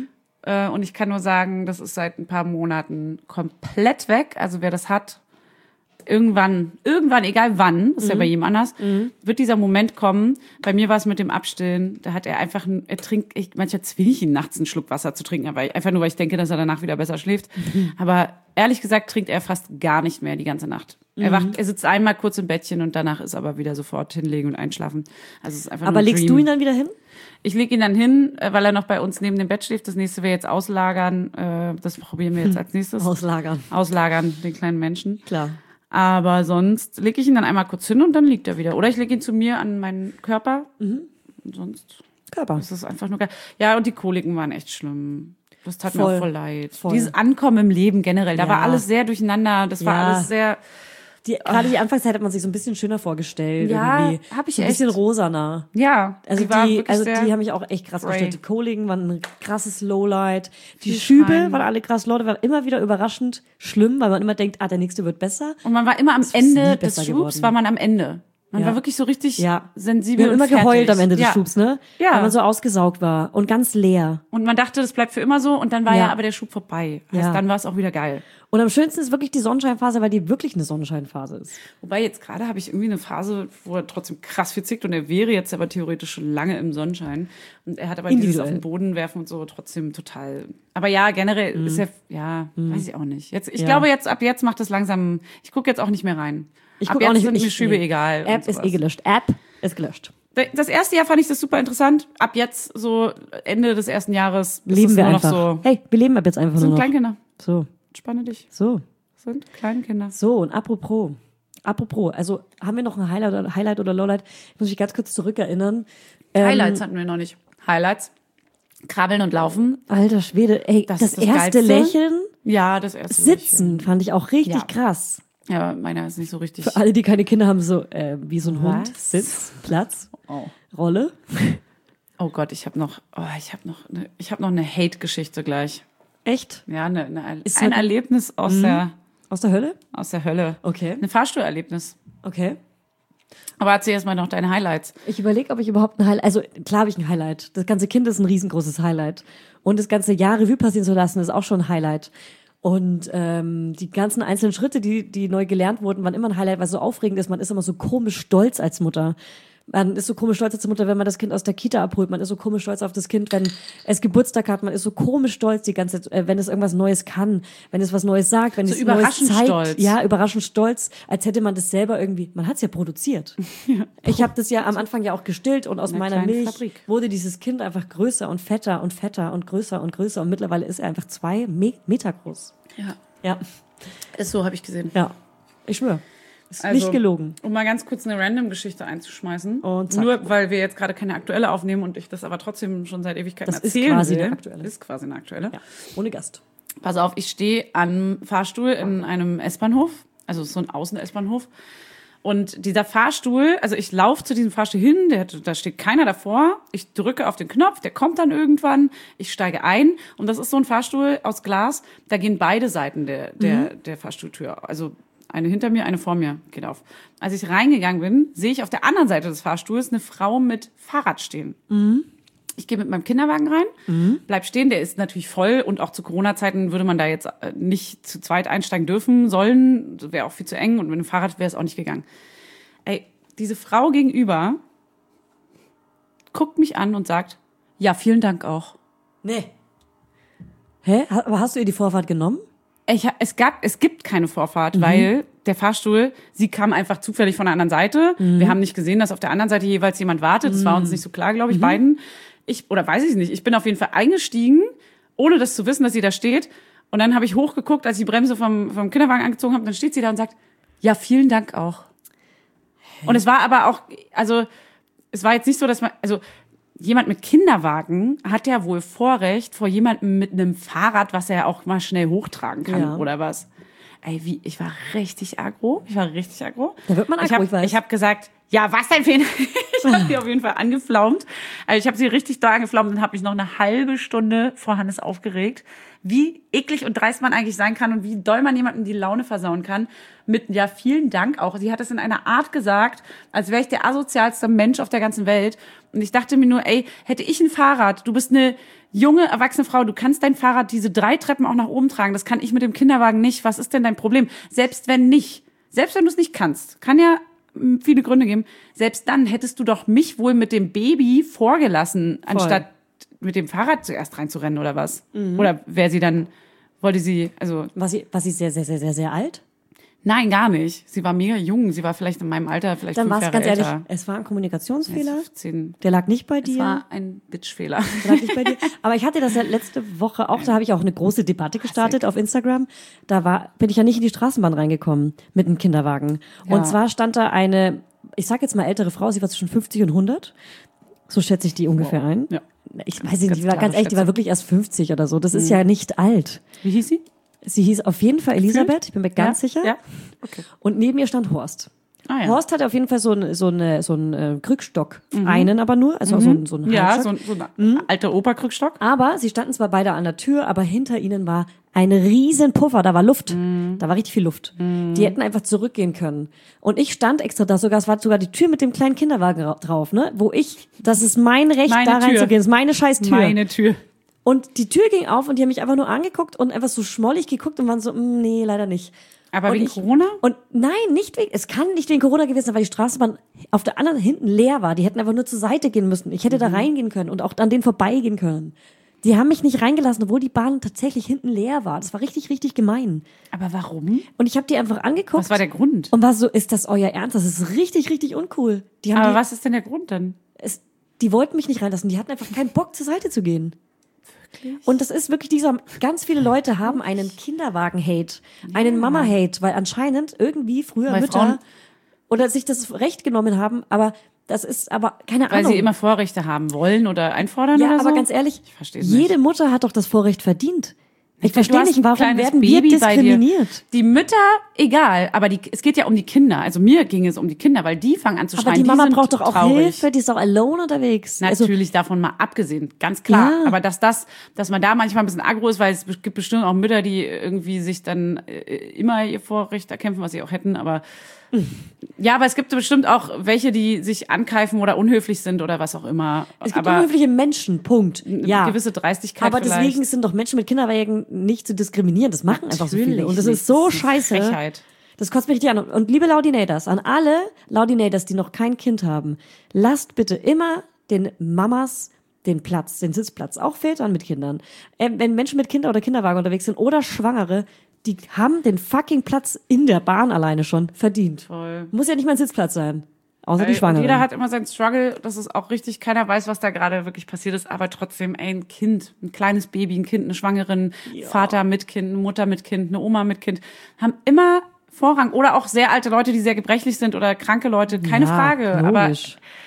Und ich kann nur sagen, das ist seit ein paar Monaten komplett weg. Also wer das hat, irgendwann, egal wann, ist ja bei jedem anders, wird dieser Moment kommen. Bei mir war es mit dem Abstillen, da hat er einfach, manchmal zwinge ich ihn nachts einen Schluck Wasser zu trinken, aber einfach nur, weil ich denke, dass er danach wieder besser schläft. Aber ehrlich gesagt trinkt er fast gar nicht mehr die ganze Nacht. Er sitzt einmal kurz im Bettchen und danach ist aber wieder sofort hinlegen und einschlafen. Also es ist einfach aber legst du ihn dann wieder hin? Ich lege ihn dann hin, weil er noch bei uns neben dem Bett schläft. Das nächste wäre jetzt auslagern. Das probieren wir jetzt als nächstes. Auslagern, den kleinen Menschen. Klar. Aber sonst lege ich ihn dann einmal kurz hin und dann liegt er wieder. Oder ich lege ihn zu mir an meinen Körper. Und sonst ist es einfach nur geil. Ja, und die Koliken waren echt schlimm. Das tat mir auch voll leid. Voll. Dieses Ankommen im Leben generell, da war alles sehr durcheinander. Das war alles sehr... Gerade die Anfangszeit hat man sich so ein bisschen schöner vorgestellt. Ja, irgendwie. habe ich so ein echt. bisschen rosaner. Ja, Also die haben mich auch echt krass gestört. Die Koliken waren ein krasses Lowlight. Die Schübe waren alle krass Lowlight. War immer wieder überraschend schlimm, weil man immer denkt, der nächste wird besser. Und man war immer am Ende des Schubs, war man am Ende. Man war wirklich so richtig sensibel. Wir haben immer geheult am Ende des Schubs, ne? Ja. Weil man so ausgesaugt war und ganz leer. Und man dachte, das bleibt für immer so und dann war aber der Schub vorbei. Heißt, dann war es auch wieder geil. Und am schönsten ist wirklich die Sonnenscheinphase, weil die wirklich eine Sonnenscheinphase ist. Wobei jetzt gerade habe ich irgendwie eine Phase, wo er trotzdem krass viel zickt und er wäre jetzt aber theoretisch schon lange im Sonnenschein. Und er hat aber dieses auf den Boden werfen und so trotzdem total. Aber ja, generell ist er, weiß ich auch nicht. Ich glaube ab jetzt macht es langsam, ich gucke jetzt auch nicht mehr rein. Ich ab gucke jetzt auch nicht, sind mir Schübe egal. App ist gelöscht. App ist gelöscht. Das erste Jahr fand ich das super interessant. Ab jetzt, so Ende des ersten Jahres, leben wir nur einfach. Noch so. Hey, wir leben ab jetzt einfach nur noch. Sind Kleinkinder. So. Entspanne dich. So. Sind Kleinkinder. So, und apropos, also haben wir noch ein Highlight oder Lowlight? Ich muss mich ganz kurz zurückerinnern. Highlights hatten wir noch nicht. Highlights. Krabbeln und laufen. Alter Schwede, ey, das erste Geilste. Lächeln. Ja, das erste Sitzen Lächeln. fand ich auch richtig krass. Ja, meiner ist nicht so richtig. Für alle, die keine Kinder haben, so wie so ein Hund. Sitz, Platz, Rolle. Oh Gott, ich habe noch eine Hate-Geschichte gleich. Echt? Ja, ein Erlebnis aus der Hölle? Aus der Hölle. Okay. Ein Fahrstuhlerlebnis. Okay. Aber erzähl erst mal noch deine Highlights. Ich überlege, ob ich überhaupt ein Highlight, also klar habe ich ein Highlight. Das ganze Kind ist ein riesengroßes Highlight. Und das ganze Jahr Revue passieren zu lassen, ist auch schon ein Highlight. Und die ganzen einzelnen Schritte, die neu gelernt wurden, waren immer ein Highlight, weil es so aufregend ist. Man ist immer so komisch stolz als Mutter. Man ist so komisch stolz als Mutter, wenn man das Kind aus der Kita abholt. Man ist so komisch stolz auf das Kind, wenn es Geburtstag hat. Man ist so komisch stolz die ganze Zeit, wenn es irgendwas Neues kann, wenn es was Neues sagt, wenn so es überraschend Neues zeigt. Stolz. Ja, überraschend stolz, als hätte man das selber irgendwie, man hat es ja produziert. Ja. Ich habe das ja am Anfang ja auch gestillt und aus meiner Milch Fabrik. wurde dieses Kind einfach größer und fetter und fetter und größer und größer und mittlerweile ist er einfach 2 Meter groß. Ja. Ja. Ist so, habe ich gesehen. Ja. Ich schwöre. Ist Also, nicht gelogen. Um mal ganz kurz eine Random-Geschichte einzuschmeißen. Und zack. Nur weil wir jetzt gerade keine aktuelle aufnehmen und ich das aber trotzdem schon seit Ewigkeiten Das ist erzählen quasi will. eine aktuelle. Ist quasi eine aktuelle. Ja. Ohne Gast. Pass auf, ich stehe am Fahrstuhl in einem S-Bahnhof, also so ein Außen-S-Bahnhof. Und dieser Fahrstuhl, also ich laufe zu diesem Fahrstuhl hin, da steht keiner davor. Ich drücke auf den Knopf, der kommt dann irgendwann. Ich steige ein und das ist so ein Fahrstuhl aus Glas. Da gehen beide Seiten der Fahrstuhltür. Also eine hinter mir, eine vor mir geht auf. Als ich reingegangen bin, sehe ich auf der anderen Seite des Fahrstuhls eine Frau mit Fahrrad stehen. Ich gehe mit meinem Kinderwagen rein, bleib stehen, der ist natürlich voll und auch zu Corona-Zeiten würde man da jetzt nicht zu zweit einsteigen dürfen, sollen, das wäre auch viel zu eng und mit dem Fahrrad wäre es auch nicht gegangen. Ey, diese Frau gegenüber guckt mich an und sagt, ja, vielen Dank auch. Nee. Hä? Aber hast du ihr die Vorfahrt genommen? Es gibt keine Vorfahrt, weil der Fahrstuhl, sie kam einfach zufällig von der anderen Seite. Wir haben nicht gesehen, dass auf der anderen Seite jeweils jemand wartet. Das war uns nicht so klar, glaube ich, beiden. Oder weiß ich nicht. Ich bin auf jeden Fall eingestiegen, ohne das zu wissen, dass sie da steht. Und dann habe ich hochgeguckt, als ich die Bremse vom Kinderwagen angezogen habe. Dann steht sie da und sagt, ja, vielen Dank auch. Und es war aber auch, also es war jetzt nicht so, dass man, also jemand mit Kinderwagen hat ja wohl Vorrecht vor jemandem mit einem Fahrrad, was er auch mal schnell hochtragen kann, oder was? Ey, ich war richtig aggro. Da wird man aggro, ich weiß. Ich habe gesagt, ja, was denn für ein... Ich habe sie auf jeden Fall angeflaumt. Also ich habe sie richtig doll angeflaumt und habe mich noch eine halbe Stunde vor Hannes aufgeregt, wie eklig und dreist man eigentlich sein kann und wie doll man jemandem die Laune versauen kann. Mit, ja, vielen Dank auch. Sie hat es in einer Art gesagt, als wäre ich der asozialste Mensch auf der ganzen Welt. Und ich dachte mir nur, ey, hätte ich ein Fahrrad, du bist eine junge, erwachsene Frau, du kannst dein Fahrrad diese 3 Treppen auch nach oben tragen. Das kann ich mit dem Kinderwagen nicht. Was ist denn dein Problem? Selbst wenn du es nicht kannst, kann ja viele Gründe geben. Selbst dann hättest du doch mich wohl mit dem Baby vorgelassen, anstatt mit dem Fahrrad zuerst reinzurennen oder was? Oder wollte sie, also... War sie sehr, sehr, sehr, sehr, sehr alt? Nein, gar nicht. Sie war mega jung. Sie war vielleicht in meinem Alter, vielleicht 5 Jahre älter. Dann war es ganz ehrlich, es war ein Kommunikationsfehler. 15. Der lag nicht bei dir. Es war ein Bitchfehler. Der lag nicht bei dir. Aber ich hatte das ja letzte Woche auch, da habe ich auch eine große Debatte gestartet auf Instagram. Bin ich ja nicht in die Straßenbahn reingekommen mit einem Kinderwagen. Ja. Und zwar stand da eine, ich sag jetzt mal ältere Frau, sie war zwischen 50 und 100. So schätze ich die ungefähr ein. Ja. Ich weiß nicht, die war ganz ehrlich, die war wirklich erst 50 oder so. Das ist ja nicht alt. Wie hieß sie? Sie hieß auf jeden Fall Elisabeth, ich bin mir ganz sicher. Ja. Okay. Und neben ihr stand Horst. Ah, ja. Horst hatte auf jeden Fall so einen Krückstock. Einen aber nur, also so ein Halsstock. Ja, so ein alter Opa-Krückstock. Aber sie standen zwar beide an der Tür, aber hinter ihnen war ein riesen Puffer, da war Luft. Da war richtig viel Luft. Die hätten einfach zurückgehen können. Und ich stand extra da, es war sogar die Tür mit dem kleinen Kinderwagen drauf, ne? Das ist mein Recht, da reinzugehen, das ist meine scheiß Tür. Meine Tür. Und die Tür ging auf und die haben mich einfach nur angeguckt und einfach so schmollig geguckt und waren so, nee, leider nicht. Aber wegen Corona? Und nein, es kann nicht wegen Corona gewesen sein, weil die Straßenbahn auf der anderen hinten leer war. Die hätten einfach nur zur Seite gehen müssen. Ich hätte da reingehen können und auch an denen vorbeigehen können. Die haben mich nicht reingelassen, obwohl die Bahn tatsächlich hinten leer war. Das war richtig, richtig gemein. Aber warum? Und ich habe die einfach angeguckt. Was war der Grund? Und war so, ist das euer Ernst? Das ist richtig, richtig uncool. Aber was ist denn der Grund dann? Die wollten mich nicht reinlassen. Die hatten einfach keinen Bock, zur Seite zu gehen. Und das ist wirklich ganz viele Leute haben einen Kinderwagen-Hate, einen Mama-Hate, weil anscheinend irgendwie früher Mütter Frauen oder sich das Recht genommen haben, aber das ist aber keine Ahnung. Weil sie immer Vorrechte haben wollen oder einfordern oder so? Ja, aber ganz ehrlich, jede Mutter hat doch das Vorrecht verdient. Ich verstehe nicht, warum werden wir diskriminiert? Die Mütter, egal, aber es geht ja um die Kinder. Also mir ging es um die Kinder, weil die fangen an zu schreien. Aber die Mama braucht doch auch Hilfe, die ist doch alone unterwegs. Natürlich, davon mal abgesehen, ganz klar. Ja. Aber dass man da manchmal ein bisschen aggro ist, weil es gibt bestimmt auch Mütter, die irgendwie sich dann immer ihr Vorrecht erkämpfen, was sie auch hätten, aber ja, aber es gibt bestimmt auch welche, die sich ankeifen oder unhöflich sind oder was auch immer. Es gibt unhöfliche Menschen, Punkt. Ja. Gewisse Dreistigkeit aber vielleicht. Deswegen sind doch Menschen mit Kinderwagen nicht zu diskriminieren. Das machen einfach so viele. Und das ist so scheiße. Frechheit. Das kotzt mich richtig an. Und liebe Laudinators, an alle Laudinators, die noch kein Kind haben, lasst bitte immer den Mamas den Sitzplatz, auch Vätern mit Kindern. Wenn Menschen mit Kindern oder Kinderwagen unterwegs sind oder Schwangere, die haben den fucking Platz in der Bahn alleine schon verdient. Toll. Muss ja nicht mal ein Sitzplatz sein. Außer die Schwangeren. Jeder hat immer seinen Struggle, das ist auch richtig, keiner weiß, was da gerade wirklich passiert ist, aber trotzdem, ein Kind, ein kleines Baby, ein Kind, eine Schwangeren, Vater mit Kind, eine Mutter mit Kind, eine Oma mit Kind, haben immer Vorrang. Oder auch sehr alte Leute, die sehr gebrechlich sind oder kranke Leute, keine Frage. Logisch. Aber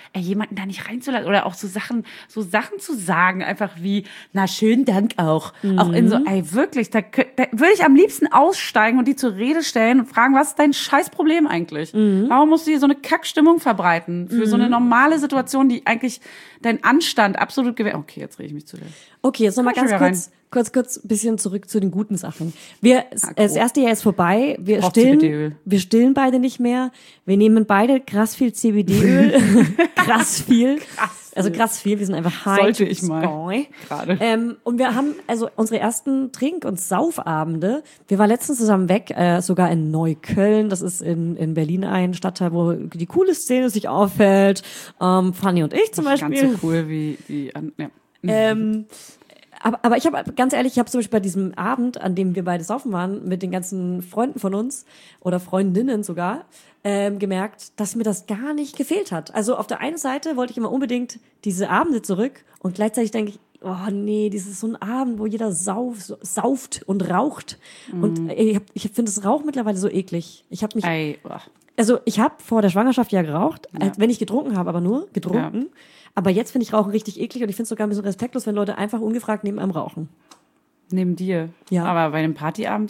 jemanden da nicht reinzulassen oder auch so Sachen zu sagen, einfach wie, na schönen Dank auch. Auch in so, wirklich, da würde ich am liebsten aussteigen und die zur Rede stellen und fragen, was ist dein Scheißproblem eigentlich? Warum musst du hier so eine Kackstimmung verbreiten für so eine normale Situation, die eigentlich dein Anstand absolut gewährt? Okay, jetzt rede ich mich zu dir. Okay, jetzt nochmal ganz kurz ein bisschen zurück zu den guten Sachen. Das erste Jahr ist vorbei. Wir stillen beide nicht mehr. Wir nehmen beide krass viel CBD-Öl. krass viel. Also krass viel. Wir sind einfach high. Sollte ich mal. Gerade. Und wir haben also unsere ersten Trink- und Saufabende. Wir waren letztens zusammen weg, sogar in Neukölln. Das ist in Berlin ein Stadtteil, wo die coole Szene sich auffällt. Fanny und ich zum Beispiel. Ganz so cool wie ja. Aber ich habe, ganz ehrlich, ich habe zum Beispiel bei diesem Abend, an dem wir beide saufen waren, mit den ganzen Freunden von uns oder Freundinnen sogar, gemerkt, dass mir das gar nicht gefehlt hat. Also auf der einen Seite wollte ich immer unbedingt diese Abende zurück und gleichzeitig denke ich, oh nee, das ist so ein Abend, wo jeder sauft und raucht. Und ich finde das Rauch mittlerweile so eklig. Ich habe mich... Also ich habe vor der Schwangerschaft ja geraucht, wenn ich getrunken habe, aber nur getrunken. Ja. Aber jetzt finde ich Rauchen richtig eklig und ich finde es sogar ein bisschen respektlos, wenn Leute einfach ungefragt neben einem rauchen. Neben dir? Ja. Aber bei einem Partyabend?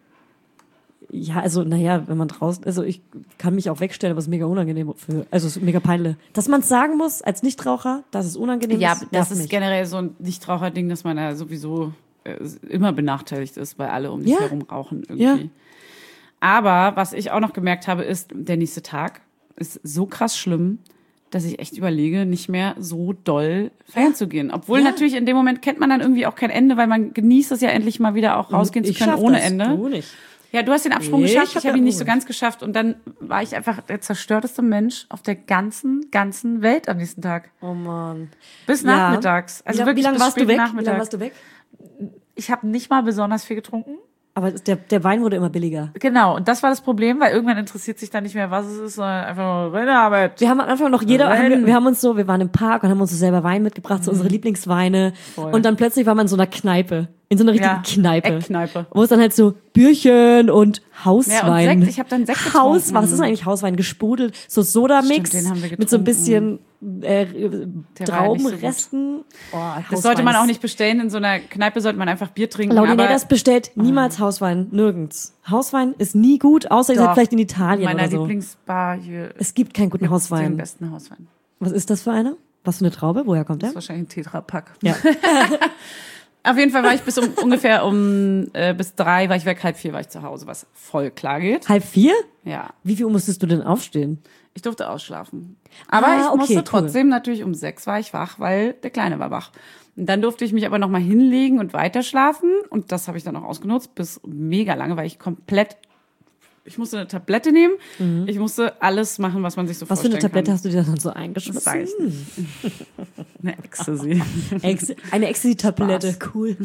Ja, also naja, wenn man draußen, also ich kann mich auch wegstellen, aber es ist mega unangenehm also es ist mega peinlich. Dass man es sagen muss als Nichtraucher, dass es unangenehm ist. Ja, das ist generell so ein Nichtraucher-Ding, dass man da sowieso immer benachteiligt ist, weil alle um dich herum rauchen irgendwie. Ja. Aber was ich auch noch gemerkt habe, ist, der nächste Tag ist so krass schlimm, dass ich echt überlege, nicht mehr so doll feiern zu gehen. Obwohl natürlich in dem Moment kennt man dann irgendwie auch kein Ende, weil man genießt es ja endlich mal wieder auch rausgehen zu können ohne Ende. Du nicht. Ja, du hast den Absprung geschafft, ich habe ihn nicht so ganz geschafft und dann war ich einfach der zerstörteste Mensch auf der ganzen Welt am nächsten Tag. Oh Mann. Bis nachmittags. Also wie lange warst du weg? Wie lange warst du weg? Ich habe nicht mal besonders viel getrunken. Aber der Wein wurde immer billiger. Genau, und das war das Problem, weil irgendwann interessiert sich dann nicht mehr, was es ist, sondern einfach nur Rennarbeit. Wir haben am Anfang noch wir waren im Park und haben uns so selber Wein mitgebracht, so unsere Lieblingsweine. Voll. Und dann plötzlich war man in so einer Kneipe. In so einer richtigen Kneipe. Eckkneipe. Wo es dann halt so Bierchen und Hauswein. Ja, und Sekt. Ich habe dann Sekt getrunken. Hauswein, was ist eigentlich Hauswein? Gesprudelt. So Sodamix. Stimmt, den haben wir getrunken. Mit so ein bisschen Traubenresten. So das sollte man auch nicht bestellen. In so einer Kneipe sollte man einfach Bier trinken. Laudinators bestellt niemals Hauswein. Nirgends. Hauswein ist nie gut, außer ihr seid vielleicht in Italien oder so. Meiner Lieblingsbar hier. Es gibt keinen guten Hauswein. Den besten Hauswein. Was ist das für einer? Was für eine Traube? Woher kommt der? Das ist wahrscheinlich ein Tetra-Pack. Ja. Auf jeden Fall war ich bis 3 war ich weg, 3:30 war ich zu Hause, was voll klar geht. 3:30? Ja. Wie viel Uhr musstest du denn aufstehen? Ich durfte ausschlafen. Aber ich musste trotzdem natürlich um 6 war ich wach, weil der Kleine war wach. Und dann durfte ich mich aber nochmal hinlegen und weiter schlafen. Und das habe ich dann auch ausgenutzt bis mega lange, weil ich musste eine Tablette nehmen. Ich musste alles machen, was man sich so vorstellen kann. Was für eine Tablette hast du dir dann so eingeschmissen? Das sag ich nicht. Eine Ecstasy. Eine Ecstasy-Tablette, cool.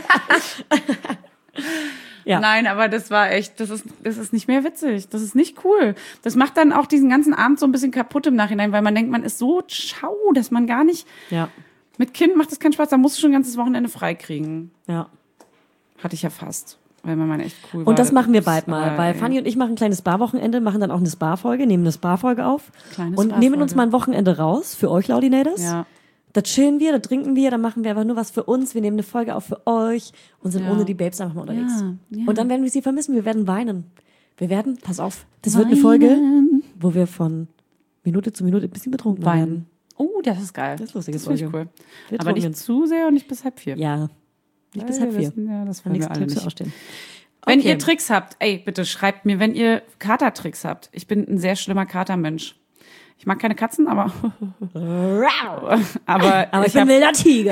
Ja. Nein, aber das war echt, das ist nicht mehr witzig. Das ist nicht cool. Das macht dann auch diesen ganzen Abend so ein bisschen kaputt im Nachhinein, weil man denkt, man ist so schau, dass man gar nicht... Ja. Mit Kind macht das keinen Spaß, da musst du schon ein ganzes Wochenende freikriegen. Ja. Hatte ich ja fast. Weil man echt cool war. Und das machen wir bald mal, weil Fanny und ich machen ein kleines Spa-Wochenende, machen dann auch eine Spa-Folge, nehmen eine Spa-Folge auf und nehmen uns mal ein Wochenende raus für euch, Laudinators. Ja. Da chillen wir, da trinken wir, da machen wir einfach nur was für uns, wir nehmen eine Folge auf für euch und sind ohne die Babes einfach mal unterwegs. Ja. Und dann werden wir sie vermissen, wir werden weinen. Pass auf, das wird eine Folge, wo wir von Minute zu Minute ein bisschen betrunken werden. Oh, das ist geil. Das ist lustig. Das finde ich cool. Aber nicht zu sehr und nicht bis 3:30. Ja. Nicht bis 3:30. Ja, das wollen wir alle nicht. Ausstehen. Wenn ihr Tricks habt, bitte schreibt mir, wenn ihr Katertricks habt. Ich bin ein sehr schlimmer Katermensch. Ich mag keine Katzen, aber ich bin wilder Tiger.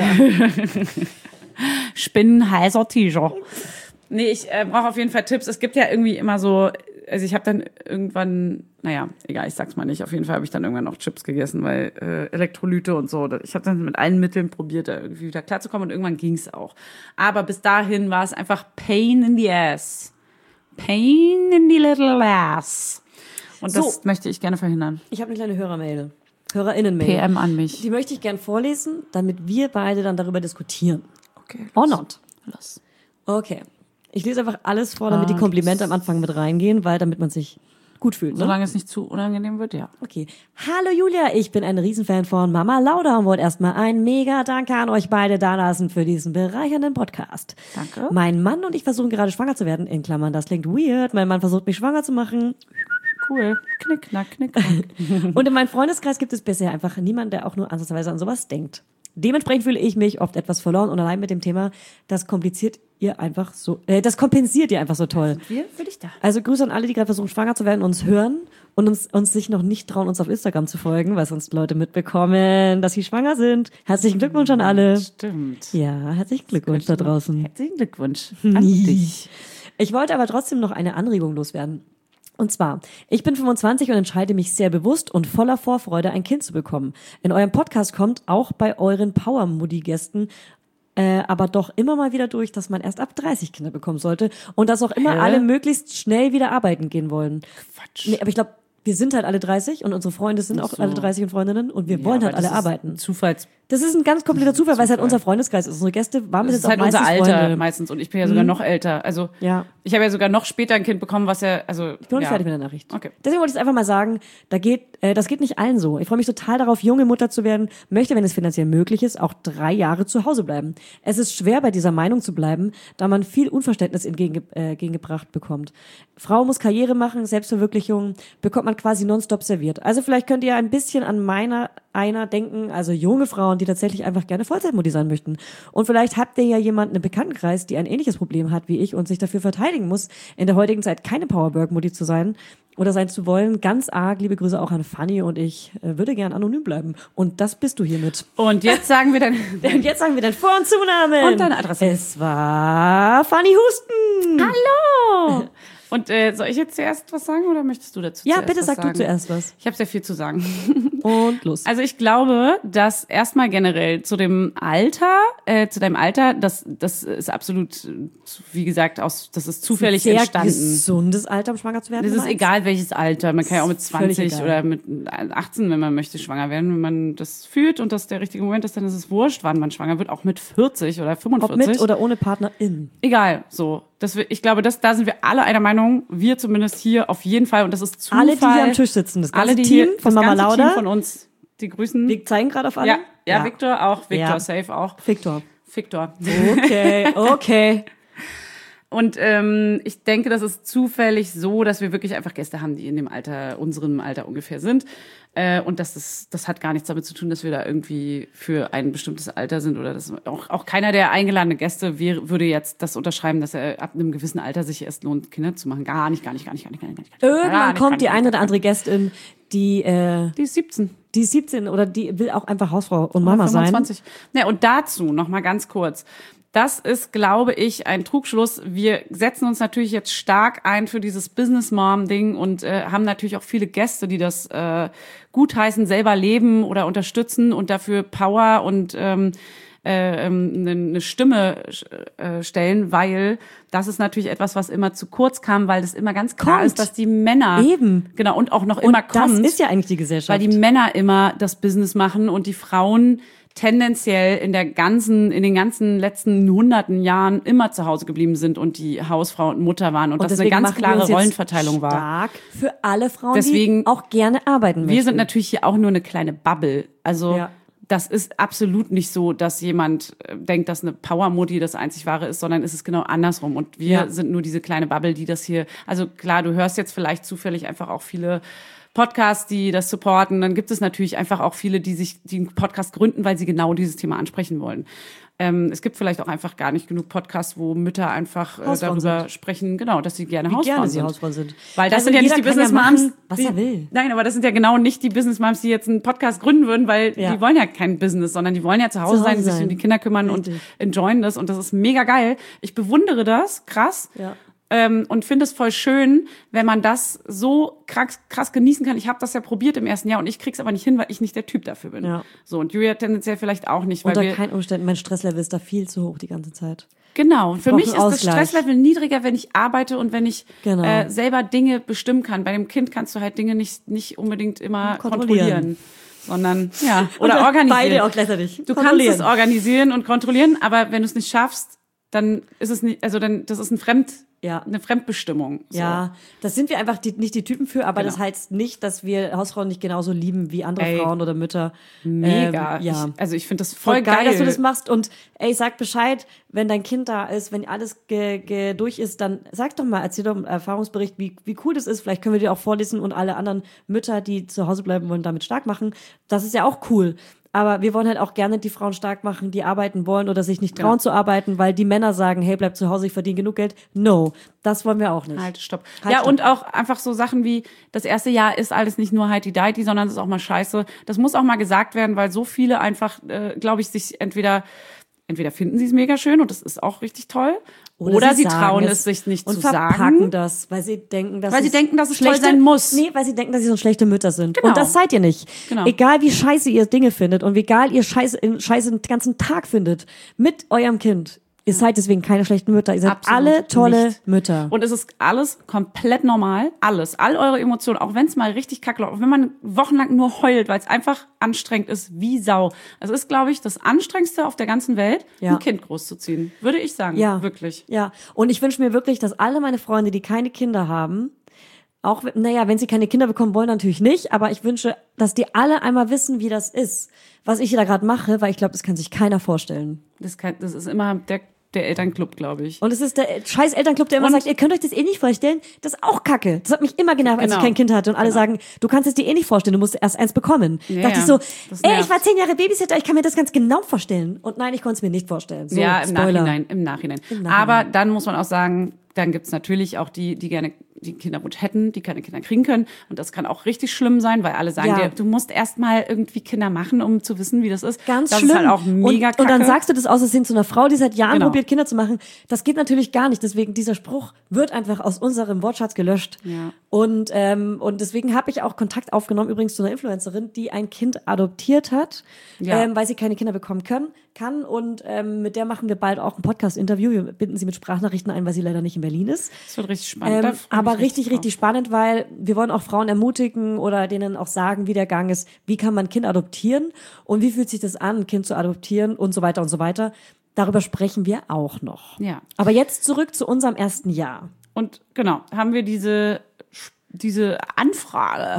Spinnen, heißer Tiger. Nee, ich brauche auf jeden Fall Tipps. Es gibt ja irgendwie immer so, also ich habe dann irgendwann, naja, egal, ich sag's mal nicht. Auf jeden Fall habe ich dann irgendwann noch Chips gegessen, weil Elektrolyte und so. Ich habe dann mit allen Mitteln probiert, da irgendwie wieder klarzukommen und irgendwann ging's auch. Aber bis dahin war es einfach Pain in the ass. Pain in the little ass. Und das möchte ich gerne verhindern. Ich habe eine kleine Hörermail. HörerInnen-Mail. PM an mich. Die möchte ich gerne vorlesen, damit wir beide dann darüber diskutieren. Okay. Or not. Los. Okay. Ich lese einfach alles vor, damit die Komplimente am Anfang mit reingehen, weil damit man sich gut fühlt. Ne? Solange es nicht zu unangenehm wird, ja. Okay. Hallo Julia, ich bin ein Riesenfan von Mama Lauda und wollte erstmal ein mega Danke an euch beide dalassen für diesen bereichernden Podcast. Danke. Mein Mann und ich versuchen gerade schwanger zu werden, in Klammern, das klingt weird. Mein Mann versucht mich schwanger zu machen. Cool. Knick, knack, knick, knack. Und in meinem Freundeskreis gibt es bisher einfach niemanden, der auch nur ansatzweise an sowas denkt. Dementsprechend fühle ich mich oft etwas verloren und allein mit dem Thema, das kompensiert ihr einfach so toll. Wir für dich da. Also Grüße an alle, die gerade versuchen, schwanger zu werden, uns hören und uns sich noch nicht trauen, uns auf Instagram zu folgen, weil sonst Leute mitbekommen, dass sie schwanger sind. Herzlichen Glückwunsch an alle. Stimmt. Ja, herzlichen Glückwunsch da draußen. Herzlichen Glückwunsch an dich. Ich wollte aber trotzdem noch eine Anregung loswerden. Und zwar, ich bin 25 und entscheide mich sehr bewusst und voller Vorfreude, ein Kind zu bekommen. In eurem Podcast kommt auch bei euren Power-Moody-Gästen aber doch immer mal wieder durch, dass man erst ab 30 Kinder bekommen sollte und dass auch immer alle möglichst schnell wieder arbeiten gehen wollen. Quatsch. Nee, aber ich glaube, wir sind halt alle 30 und unsere Freunde sind auch alle 30 und Freundinnen und wir wollen halt alle arbeiten. Das ist ein ganz kompletter Zufall, weil es halt unser Freundeskreis ist. Unsere Gäste waren bis jetzt auch meistens unser Alter Freunde. meistens und ich bin ja sogar noch älter. Also ich habe ja sogar noch später ein Kind bekommen, was ja, also ich bin noch nicht fertig mit der Nachricht. Okay. Deswegen wollte ich es einfach mal sagen, das geht nicht allen so. Ich freue mich total darauf, junge Mutter zu werden, möchte, wenn es finanziell möglich ist, auch 3 Jahre zu Hause bleiben. Es ist schwer, bei dieser Meinung zu bleiben, da man viel Unverständnis entgegengebracht bekommt. Frau muss Karriere machen, Selbstverwirklichung bekommt man quasi nonstop serviert. Also vielleicht könnt ihr ein bisschen an einer denken, also junge Frauen, die tatsächlich einfach gerne Vollzeitmutti sein möchten. Und vielleicht habt ihr ja jemanden im Bekanntenkreis, die ein ähnliches Problem hat wie ich und sich dafür verteidigen muss, in der heutigen Zeit keine Powerwork-Mutti zu sein oder sein zu wollen. Ganz arg, liebe Grüße auch an Fanny und ich würde gern anonym bleiben. Und das bist du hiermit. Und jetzt sagen wir dann Vor- und Zunamen. Und deine Adresse. Es war Fanny Husten. Hallo! Und soll ich jetzt zuerst was sagen oder möchtest du dazu Ja, zuerst bitte was sag sagen? du zuerst was. Ich habe sehr viel zu sagen. Und los. Also ich glaube, dass erstmal generell zu deinem Alter, das ist absolut, wie gesagt, das ist zufällig sehr entstanden. Gesundes Alter, um schwanger zu werden. Das ist egal, welches Alter. Man kann ja auch mit 20 egal. oder mit 18, wenn man möchte, schwanger werden. Wenn man das fühlt und das der richtige Moment ist, dann ist es wurscht, wann man schwanger wird. Auch mit 40 oder 45. Ob mit oder ohne Partnerin. Egal, so. Ich glaube, da sind wir alle einer Meinung. Wir zumindest hier auf jeden Fall. Und das ist Zufall. Alle, die hier am Tisch sitzen. Das ganze alle, die Team hier, von Mama das ganze Lauda. Team von uns. Die grüßen. Wir zeigen gerade auf alle. Ja, Victor auch. Victor, Ja. safe auch. Victor. Victor. Okay. Und ich denke, das ist zufällig so, dass wir wirklich einfach Gäste haben, die in dem Alter, unserem Alter ungefähr sind. Und das hat gar nichts damit zu tun, dass wir da irgendwie für ein bestimmtes Alter sind oder das auch keiner der eingeladenen Gäste würde jetzt das unterschreiben, dass er ab einem gewissen Alter sich erst lohnt, Kinder zu machen. Gar nicht. Irgendwann kommt die eine oder andere Gästin, die ist 17. Die ist 17 oder die will auch einfach Hausfrau und Mama 25. Ja, und dazu noch mal ganz kurz. Das ist, glaube ich, ein Trugschluss. Wir setzen uns natürlich jetzt stark ein für dieses Business-Mom-Ding und haben natürlich auch viele Gäste, die das gutheißen, selber leben oder unterstützen und dafür Power und eine Stimme stellen, weil das ist natürlich etwas, was immer zu kurz kam, weil das immer ganz klar ist, dass die Männer genau und auch noch immer kommt. Das ist ja eigentlich die Gesellschaft. Weil die Männer immer das Business machen und die Frauen tendenziell in den ganzen letzten hunderten Jahren immer zu Hause geblieben sind und die Hausfrau und Mutter waren und das eine ganz klare Rollenverteilung war. Stark für alle Frauen, deswegen, die auch gerne arbeiten möchten. Wir sind natürlich hier auch nur eine kleine Bubble. Also das ist absolut nicht so, dass jemand denkt, dass eine Power-Mutti das einzig Wahre ist, sondern es ist genau andersrum. Und wir sind nur diese kleine Bubble, die das hier, also klar, du hörst jetzt vielleicht zufällig einfach auch viele Podcasts, die das supporten. Dann gibt es natürlich einfach auch viele, die einen Podcast gründen, weil sie genau dieses Thema ansprechen wollen. Es gibt vielleicht auch einfach gar nicht genug Podcasts, wo Mütter einfach darüber sprechen, genau, dass sie gerne Hausfrauen sind. Weil das sind ja nicht die Business Moms, was er will. Nein, aber das sind ja genau nicht die Business Moms, die jetzt einen Podcast gründen würden, weil die wollen ja kein Business, sondern die wollen ja zu Hause sein, sich um die Kinder kümmern und enjoyen das. Und das ist mega geil. Ich bewundere das, krass. Ja. Und finde es voll schön, wenn man das so krass genießen kann. Ich habe das ja probiert im ersten Jahr und ich krieg's aber nicht hin, weil ich nicht der Typ dafür bin. Ja. So, und Julia tendenziell vielleicht auch nicht. Unter keinen Umständen, mein Stresslevel ist da viel zu hoch die ganze Zeit. Genau. Für mich ist das Stresslevel niedriger, wenn ich arbeite und wenn ich selber Dinge bestimmen kann. Bei dem Kind kannst du halt Dinge nicht unbedingt immer kontrollieren. Sondern, oder organisieren. Beide auch gleichzeitig. Du kannst es organisieren und kontrollieren, aber wenn du es nicht schaffst, dann ist es nicht, also dann, das ist eine Fremdbestimmung. So. Ja, das sind wir einfach nicht die Typen für, aber Genau. das heißt nicht, dass wir Hausfrauen nicht genauso lieben wie andere Frauen oder Mütter. Mega. Ja. Ich finde das voll geil, dass du das machst und sag Bescheid, wenn dein Kind da ist, wenn alles durch ist, dann sag doch mal, erzähl doch einen Erfahrungsbericht, wie cool das ist. Vielleicht können wir dir auch vorlesen und alle anderen Mütter, die zu Hause bleiben wollen, damit stark machen. Das ist ja auch cool. Aber wir wollen halt auch gerne die Frauen stark machen, die arbeiten wollen oder sich nicht trauen zu arbeiten, weil die Männer sagen, hey, bleib zu Hause, ich verdiene genug Geld. No, das wollen wir auch nicht. Halt, stopp. Stopp. Und auch einfach so Sachen wie, das erste Jahr ist alles nicht nur heiti-deiti, sondern es ist auch mal scheiße. Das muss auch mal gesagt werden, weil so viele einfach, glaube ich, sich entweder finden sie es mega schön und das ist auch richtig toll, oder sie trauen es sich nicht zu sagen. Und verpacken das, weil sie denken, dass es toll sein muss. Nee, weil sie denken, dass sie so schlechte Mütter sind. Genau. Und das seid ihr nicht. Genau. Egal wie scheiße ihr Dinge findet und wie egal ihr Scheiße den ganzen Tag findet mit eurem Kind. Ihr seid deswegen keine schlechten Mütter. Ihr seid Absolut alle tolle nicht. Mütter. Und es ist alles komplett normal. Alles. All eure Emotionen. Auch wenn es mal richtig kacke läuft. Auch wenn man wochenlang nur heult, weil es einfach anstrengend ist wie Sau. Es ist, glaube ich, das Anstrengendste auf der ganzen Welt, ein Kind großzuziehen. Würde ich sagen. Ja. Wirklich. Ja. Und ich wünsche mir wirklich, dass alle meine Freunde, die keine Kinder haben, auch, wenn sie keine Kinder bekommen wollen, natürlich nicht, aber ich wünsche, dass die alle einmal wissen, wie das ist, was ich hier da gerade mache, weil ich glaube, das kann sich keiner vorstellen. Das ist immer der Elternclub, glaube ich. Und es ist der scheiß Elternclub, der immer sagt, ihr könnt euch das eh nicht vorstellen. Das ist auch Kacke. Das hat mich immer genervt, als ich kein Kind hatte. Und alle sagen, du kannst es dir eh nicht vorstellen, du musst erst eins bekommen. Ja, dachte ich so, nervt. ich war 10 Jahre Babysitter, ich kann mir das ganz genau vorstellen. Und nein, ich konnte es mir nicht vorstellen. So, ja, im Spoiler. Nachhinein. Aber dann muss man auch sagen, dann gibt's natürlich auch die gerne die Kinderwunsch hätten, die keine Kinder kriegen können. Und das kann auch richtig schlimm sein, weil alle sagen dir, du musst erst mal irgendwie Kinder machen, um zu wissen, wie das ist. Ganz das schlimm. Das ist halt auch mega kacke. Und dann sagst du das aus Versehen zu einer Frau, die seit Jahren probiert, Kinder zu machen. Das geht natürlich gar nicht. Deswegen, dieser Spruch wird einfach aus unserem Wortschatz gelöscht. Ja. Und deswegen habe ich auch Kontakt aufgenommen, übrigens zu einer Influencerin, die ein Kind adoptiert hat, weil sie keine Kinder bekommen kann. Und mit der machen wir bald auch ein Podcast-Interview. Wir binden sie mit Sprachnachrichten ein, weil sie leider nicht in Berlin ist. Das wird richtig spannend. Aber richtig spannend, weil wir wollen auch Frauen ermutigen oder denen auch sagen, wie der Gang ist. Wie kann man ein Kind adoptieren? Und wie fühlt sich das an, ein Kind zu adoptieren? Und so weiter und so weiter. Darüber sprechen wir auch noch. Ja. Aber jetzt zurück zu unserem ersten Jahr. Und genau, haben wir diese Anfrage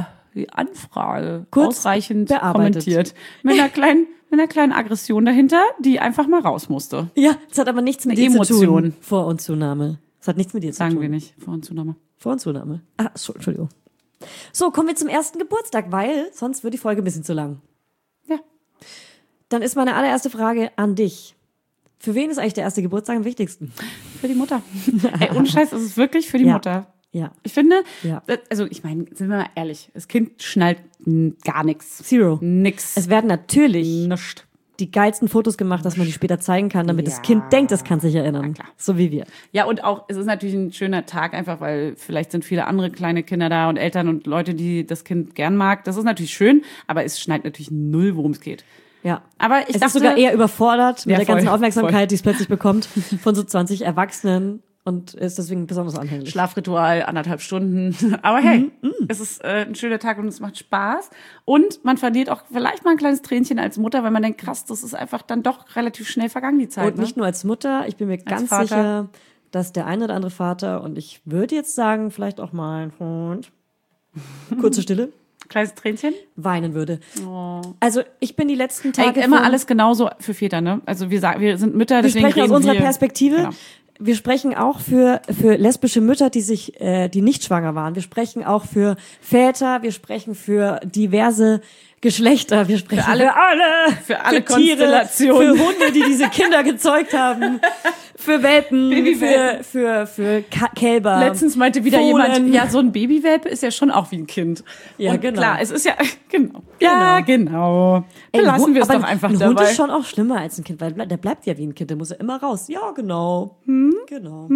kurz ausreichend bearbeitet. Kommentiert. Mit einer kleinen Aggression dahinter, die einfach mal raus musste. Ja, das hat aber nichts mit dir zu tun. Vor- und Zunahme. Das hat nichts mit dir zu tun. Sagen wir nicht. Vor- und Zunahme. Vor- und Zunahme. Ah, Entschuldigung. So, kommen wir zum ersten Geburtstag, weil sonst wird die Folge ein bisschen zu lang. Ja. Dann ist meine allererste Frage an dich. Für wen ist eigentlich der erste Geburtstag am wichtigsten? Für die Mutter. Ey, ohne Scheiß, es ist wirklich für die Mutter. Ja. Ich finde, Ja. also ich meine, sind wir mal ehrlich, das Kind schnallt gar nichts. Zero. Nix. Es werden natürlich Nischt. die geilsten Fotos gemacht, dass man die später zeigen kann, damit das Kind denkt, es kann sich erinnern. klar. So wie wir. Ja, und auch, es ist natürlich ein schöner Tag einfach, weil vielleicht sind viele andere kleine Kinder da und Eltern und Leute, die das Kind gern mag. Das ist natürlich schön, aber es schneidet natürlich null, worum es geht. Ja. Aber ich Es dachte, ist sogar eher überfordert mit Ja, der voll, ganzen Aufmerksamkeit, voll. die es plötzlich bekommt von so 20 Erwachsenen und ist deswegen besonders anhänglich. Schlafritual, 1,5 Stunden. Aber hey, es ist ein schöner Tag und es macht Spaß. Und man verliert auch vielleicht mal ein kleines Tränchen als Mutter, weil man denkt, krass, das ist einfach dann doch relativ schnell vergangen, die Zeit. Und nicht nur als Mutter, ich bin mir ganz Vater. sicher, dass der eine oder andere Vater, und ich würde jetzt sagen, vielleicht auch mal ein Freund, kurze Stille, Kleines Tränchen. weinen würde. Oh. Also ich bin die letzten Tage... Ey, immer von- alles genauso für Väter, ne? Also wir sind Mütter, Wir deswegen sprechen aus reden unserer wir. Perspektive. Genau. Wir sprechen auch für lesbische Mütter, die nicht schwanger waren. Wir sprechen auch für Väter. Wir sprechen für diverse Geschlechter. Wir sprechen für alle Tiere, Konstellationen. für Hunde, die diese Kinder gezeugt haben, für Welpen, Babywelpen. für Kälber. Letztens meinte wieder Fohlen. jemand, ja, so ein Babywelpe ist ja schon auch wie ein Kind. Ja, und genau. Klar, es ist ja, genau. Ja, genau. Ey, Belassen wir es aber doch einfach ein dabei. Hund ist schon auch schlimmer als ein Kind, weil der bleibt ja wie ein Kind, der muss ja immer raus. Ja, genau. Genau.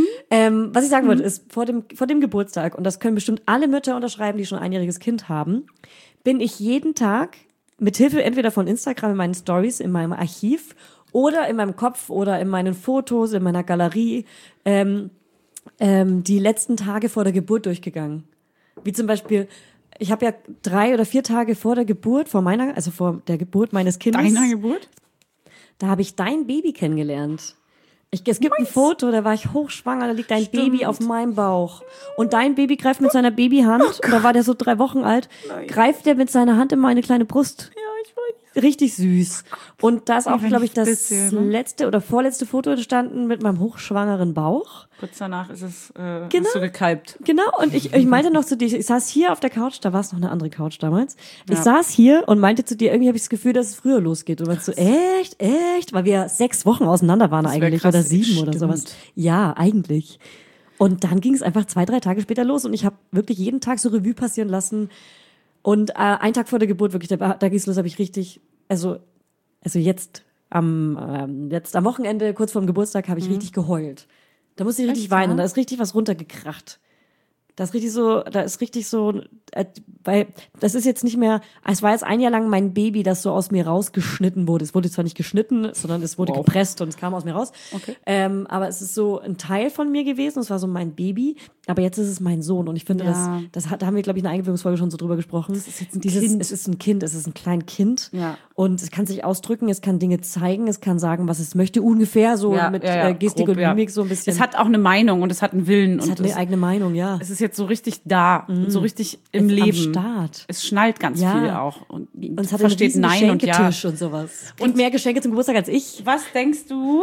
Was ich sagen wollte, ist, vor dem Geburtstag, und das können bestimmt alle Mütter unterschreiben, die schon ein einjähriges Kind haben, bin ich jeden Tag mit Hilfe entweder von Instagram in meinen Stories, in meinem Archiv oder in meinem Kopf oder in meinen Fotos, in meiner Galerie, die letzten Tage vor der Geburt durchgegangen. Wie zum Beispiel, ich habe ja 3 oder 4 Tage vor der Geburt, vor der Geburt meines Kindes, Deiner Geburt? da habe ich dein Baby kennengelernt. Es gibt ein Foto, da war ich hochschwanger, da liegt dein Baby auf meinem Bauch. Und dein Baby greift mit seiner Babyhand, und da war der so 3 Wochen alt, greift der mit seiner Hand in meine kleine Brust. Ja, ich weiß. Richtig süß. Und da ist auch, glaube ich, das letzte oder vorletzte Foto entstanden mit meinem hochschwangeren Bauch. Kurz danach ist es hast du gekalbt. Genau, und ich meinte noch zu dir, ich saß hier auf der Couch, da war es noch eine andere Couch damals. Ich saß hier und meinte zu dir, irgendwie habe ich das Gefühl, dass es früher losgeht. Und meinst so, echt? Weil wir 6 Wochen auseinander waren eigentlich, krass, oder 7 oder sowas. Ja, eigentlich. Und dann ging es einfach 2, 3 Tage später los und ich habe wirklich jeden Tag so Revue passieren lassen. Und einen Tag vor der Geburt, wirklich, da ging es los, habe ich richtig, also jetzt am Wochenende, kurz vorm Geburtstag, habe ich richtig geheult. Da musste ich richtig weinen, da ist richtig was runtergekracht. Da ist richtig so, weil das ist jetzt nicht mehr, es war jetzt 1 Jahr lang mein Baby, das so aus mir rausgeschnitten wurde. Es wurde zwar nicht geschnitten, sondern es wurde gepresst und es kam aus mir raus. Okay. Aber es ist so ein Teil von mir gewesen, es war so mein Baby, aber jetzt ist es mein Sohn und ich finde, da haben wir, glaube ich, in der Einführungsfolge schon so drüber gesprochen. Das ist jetzt ein Kind. Es ist ein Kind, es ist ein Kleinkind. Ja. Und es kann sich ausdrücken, es kann Dinge zeigen, es kann sagen, was es möchte, ungefähr so mit Gestik grob, und Mimik so ein bisschen. Es hat auch eine Meinung und es hat einen Willen. Es hat eine eigene Meinung, ja. Es ist jetzt so richtig da, so richtig im Leben. Am Start. Es schnallt ganz viel auch. Und es hat versteht einen Nein und Ja. Und sowas. Und mehr Geschenke zum Geburtstag als ich. Was denkst du,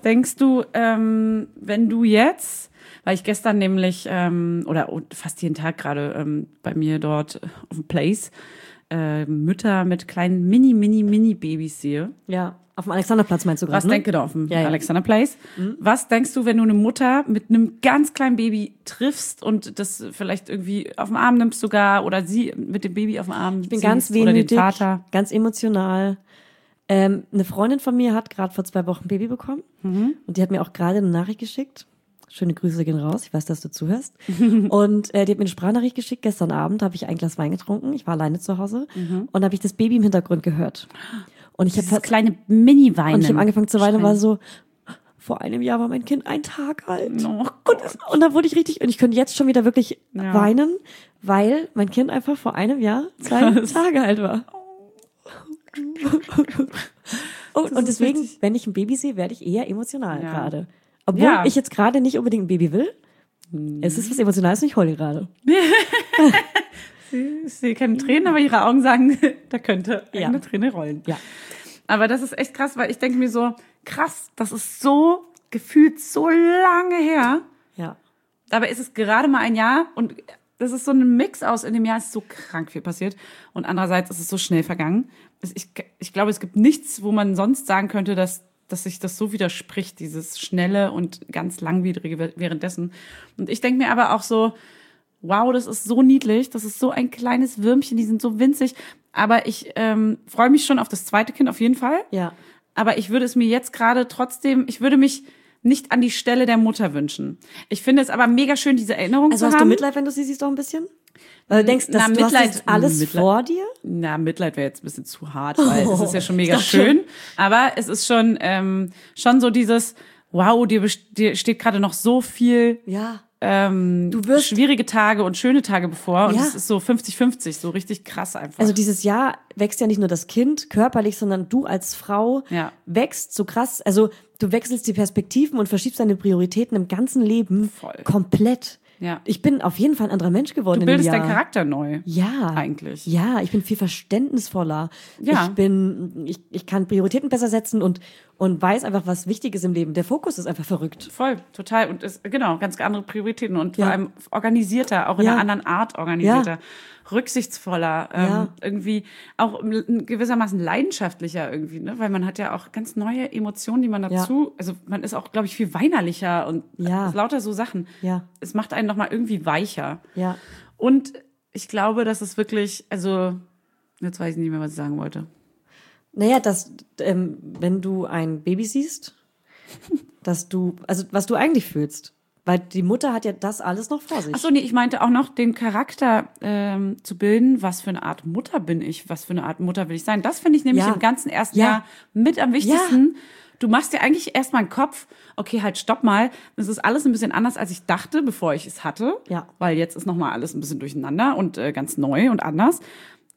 wenn du jetzt, weil ich gestern nämlich, oder fast jeden Tag gerade bei mir dort auf dem Place, Mütter mit kleinen Mini-Babys sehe. Ja, auf dem Alexanderplatz meinst du gerade, Was denkst du auf dem Alexanderplatz? Was denkst du, wenn du eine Mutter mit einem ganz kleinen Baby triffst und das vielleicht irgendwie auf den Arm nimmst sogar oder sie mit dem Baby auf dem Arm Ich bin ganz wehmütig, ganz emotional. Eine Freundin von mir hat gerade vor 2 Wochen ein Baby bekommen und die hat mir auch gerade eine Nachricht geschickt. Schöne Grüße gehen raus, ich weiß, dass du zuhörst. Und die hat mir eine Sprachnachricht geschickt. Gestern Abend habe ich ein Glas Wein getrunken. Ich war alleine zu Hause und habe ich das Baby im Hintergrund gehört. Und ich habe kleine Mini-Weinen. Und ich habe angefangen zu weinen und war so, vor einem Jahr war mein Kind 1 Tag alt. Und da wurde ich richtig, und ich könnte jetzt schon wieder wirklich weinen, weil mein Kind einfach vor einem Jahr 2 Tage alt war. Und deswegen, wenn ich ein Baby sehe, werde ich eher emotional gerade. Obwohl ich jetzt gerade nicht unbedingt ein Baby will. Es ist was Emotionales und ich heule gerade. Ich sehe keine Tränen, aber ihre Augen sagen, da könnte eine Träne rollen. Ja. Aber das ist echt krass, weil ich denke mir so, krass, das ist so gefühlt so lange her. Ja. Dabei ist es gerade mal 1 Jahr und das ist so ein Mix aus, in dem Jahr ist so krank viel passiert und andererseits ist es so schnell vergangen. Ich glaube, es gibt nichts, wo man sonst sagen könnte, dass sich das so widerspricht, dieses Schnelle und ganz Langwierige währenddessen. Und ich denke mir aber auch so, wow, das ist so niedlich, das ist so ein kleines Würmchen, die sind so winzig. Aber ich freue mich schon auf das zweite Kind auf jeden Fall. Ja. Aber ich würde es mir jetzt gerade trotzdem, ich würde mich nicht an die Stelle der Mutter wünschen. Ich finde es aber mega schön, diese Erinnerung zu haben. Also hast du Mitleid, wenn du sie siehst, auch ein bisschen? Weil du denkst, dass du hast jetzt alles vor dir? Na, Mitleid wäre jetzt ein bisschen zu hart, weil es ist ja schon mega schön. Aber es ist schon so dieses, wow, dir steht gerade noch so viel schwierige Tage und schöne Tage bevor. Und es ist so 50-50, so richtig krass einfach. Also dieses Jahr wächst ja nicht nur das Kind körperlich, sondern du als Frau wächst so krass. Also du wechselst die Perspektiven und verschiebst deine Prioritäten im ganzen Leben komplett. Ja. Ich bin auf jeden Fall ein anderer Mensch geworden. Du bildest deinen Charakter neu. Ja. Eigentlich. Ja, ich bin viel verständnisvoller. Ja. Ich kann Prioritäten besser setzen und weiß einfach, was wichtig ist im Leben. Der Fokus ist einfach verrückt. Voll, total. Und ist, ganz andere Prioritäten und vor allem organisierter, auch in einer anderen Art organisierter. Ja. Rücksichtsvoller, irgendwie auch gewissermaßen leidenschaftlicher irgendwie, ne? Weil man hat ja auch ganz neue Emotionen, die man dazu, also man ist auch, glaube ich, viel weinerlicher und lauter so Sachen. Ja. Es macht einen nochmal irgendwie weicher. Ja. Und ich glaube, dass es wirklich, also jetzt weiß ich nicht mehr, was ich sagen wollte. Naja, dass, wenn du ein Baby siehst, dass du, also was du eigentlich fühlst. Weil die Mutter hat ja das alles noch vor sich. Ach so, nee, ich meinte auch noch, den Charakter zu bilden. Was für eine Art Mutter bin ich? Was für eine Art Mutter will ich sein? Das finde ich nämlich im ganzen ersten Jahr mit am wichtigsten. Ja. Du machst dir eigentlich erstmal einen Kopf, okay, halt, stopp mal. Das ist alles ein bisschen anders, als ich dachte, bevor ich es hatte. Ja. Weil jetzt ist nochmal alles ein bisschen durcheinander und ganz neu und anders.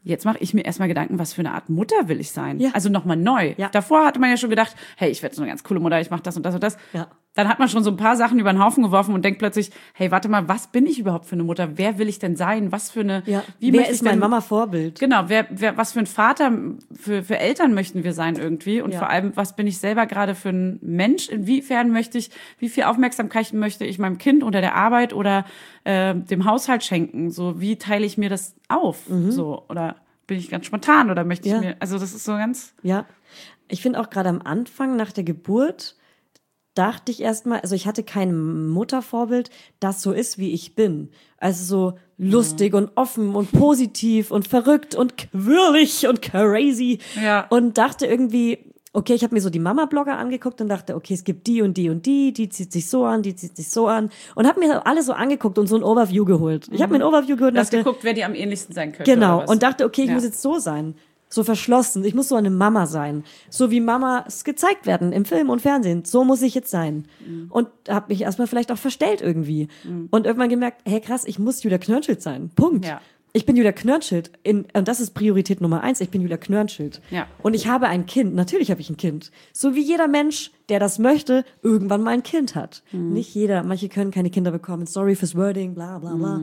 Jetzt mache ich mir erstmal Gedanken, was für eine Art Mutter will ich sein? Ja. Also nochmal neu. Ja. Davor hatte man ja schon gedacht, hey, ich werde so eine ganz coole Mutter, ich mache das und das und das. Ja. Dann hat man schon so ein paar Sachen über den Haufen geworfen und denkt plötzlich, hey, warte mal, was bin ich überhaupt für eine Mutter? Wer will ich denn sein? Was für eine, wie Wer möchte ist ich denn, mein Mama-Vorbild? Genau, was für ein Vater, für Eltern möchten wir sein irgendwie und Ja. vor allem, was bin ich selber gerade für ein Mensch? Inwiefern wie viel Aufmerksamkeit möchte ich meinem Kind oder der Arbeit oder dem Haushalt schenken? So, wie teile ich mir das auf? So, oder bin ich ganz spontan oder möchte ich mir, also das ist so ganz... Ja, ich finde auch gerade am Anfang nach der Geburt dachte ich erstmal, also ich hatte kein Muttervorbild, das so ist, wie ich bin. Also so lustig und offen und positiv und verrückt und quirlig und crazy. Ja. Und dachte irgendwie, okay, ich habe mir so die Mama-Blogger angeguckt und dachte, okay, es gibt die und die und die zieht sich so an, die zieht sich so an. Und habe mir alle so angeguckt und so ein Overview geholt. Ich habe mir ein Overview geholt und Du hast dachte, geguckt, wer die am ähnlichsten sein könnte. genau, oder was? und dachte, okay, ich Ja. muss jetzt so sein. So verschlossen. Ich muss so eine Mama sein. So wie Mamas gezeigt werden im Film und Fernsehen. So muss ich jetzt sein. Und habe mich erstmal vielleicht auch verstellt irgendwie. Und irgendwann gemerkt, hey krass, ich muss Julia Knörnschild sein. Punkt. Ja. Ich bin Julia Knörnschild. Und das ist Priorität Nummer 1. Ich bin Julia Knörnschild. Ja. Und ich habe ein Kind. Natürlich habe ich ein Kind. So wie jeder Mensch, der das möchte, irgendwann mal ein Kind hat. Nicht jeder. Manche können keine Kinder bekommen. Sorry fürs Wording, bla bla bla.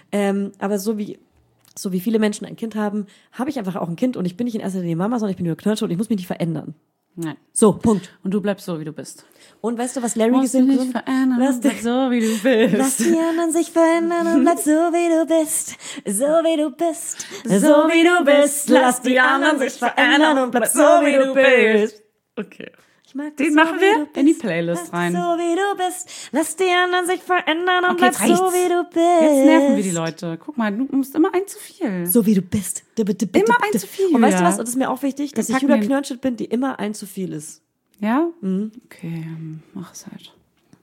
Aber so wie viele Menschen ein Kind haben, habe ich einfach auch ein Kind und ich bin nicht in erster Linie Mama, sondern ich bin Julia Knörnschild und ich muss mich nicht verändern. Nein. So, Punkt. Und du bleibst so, wie du bist. Und weißt du, was Larry Musst dich gesungen nicht hat? verändern, bleib so, wie du bist. Lass die anderen sich verändern und bleib so, wie du bist. So, wie du bist. So, wie du bist. Lass die anderen sich verändern und bleib so, wie du bist. Okay. Ich mag Den das machen so, wie wir du in die bist. Playlist rein. So, wie du bist. Lass die anderen sich verändern und Okay, bleib jetzt so, reicht's. wie du bist. Jetzt nerven wir die Leute. Guck mal, du musst immer ein zu viel. So, wie du bist. Immer ein zu viel, Und weißt du Julia. was? Und das ist mir auch wichtig, dass ich packen Julia den- Knörnschild bin, die immer ein zu viel ist. Ja? Okay, mach es halt.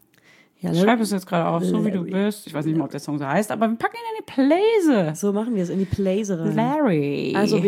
Ja, Ich schreibe es jetzt gerade auf, so wie du bist. Ich weiß nicht mehr, ob der Song so heißt, aber wir packen ihn in die Playlist. So machen wir es in die Playlist rein. Larry. Also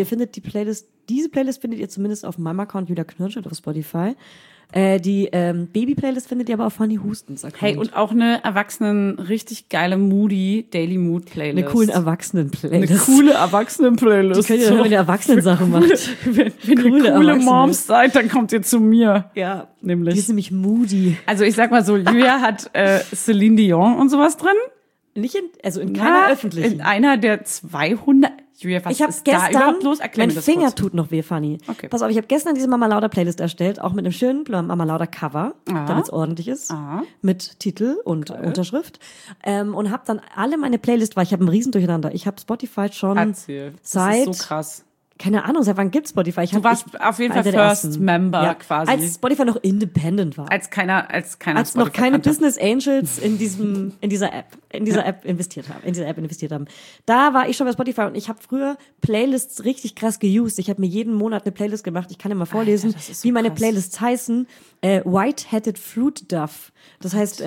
diese Playlist findet ihr zumindest auf meinem Account Julia Knörnschild auf Spotify. Die Baby-Playlist findet ihr aber auf Fanny Hustens Account. Hey, und auch eine richtig geile Moody Daily Mood Playlist. eine coolen Erwachsenen-Playlist. Erwachsenen-Playlist. Die könnt ihr hören, wenn ihr Erwachsenen-Sachen macht. Wenn ihr Coole coole Erwachsene. Moms seid, dann kommt ihr zu mir. Ja, Nämlich. die ist nämlich moody. Also ich sag mal so, Julia hat Celine Dion und sowas drin. Nicht in keiner Ja, öffentlichen. In einer der 200. Julia, was Ich habe ist da gestern, überhaupt los? Erklär mein mir das Finger kurz. tut noch weh, Fanny. Okay. Pass auf, ich habe gestern diese Mama Lauda Playlist erstellt, auch mit einem schönen Mama Lauda Cover, damit es ordentlich ist, mit Titel und Unterschrift. Und habe dann alle meine Playlist, weil ich habe ein Riesendurcheinander. Ich habe Spotify schon Erzähl. Das seit, ist so krass. keine Ahnung, seit wann gibt's Spotify? Du warst auf jeden Fall einer der First ersten. Member quasi. Als Spotify noch independent war. Als keiner Als Spotify noch keine kannte. Business Angels in dieser App investiert haben. Da war ich schon bei Spotify und ich habe früher Playlists richtig krass geused. Ich habe mir jeden Monat eine Playlist gemacht. Ich kann dir mal vorlesen, das ist so wie meine krass. Playlists heißen. White-Headed Fruit Duff. Das heißt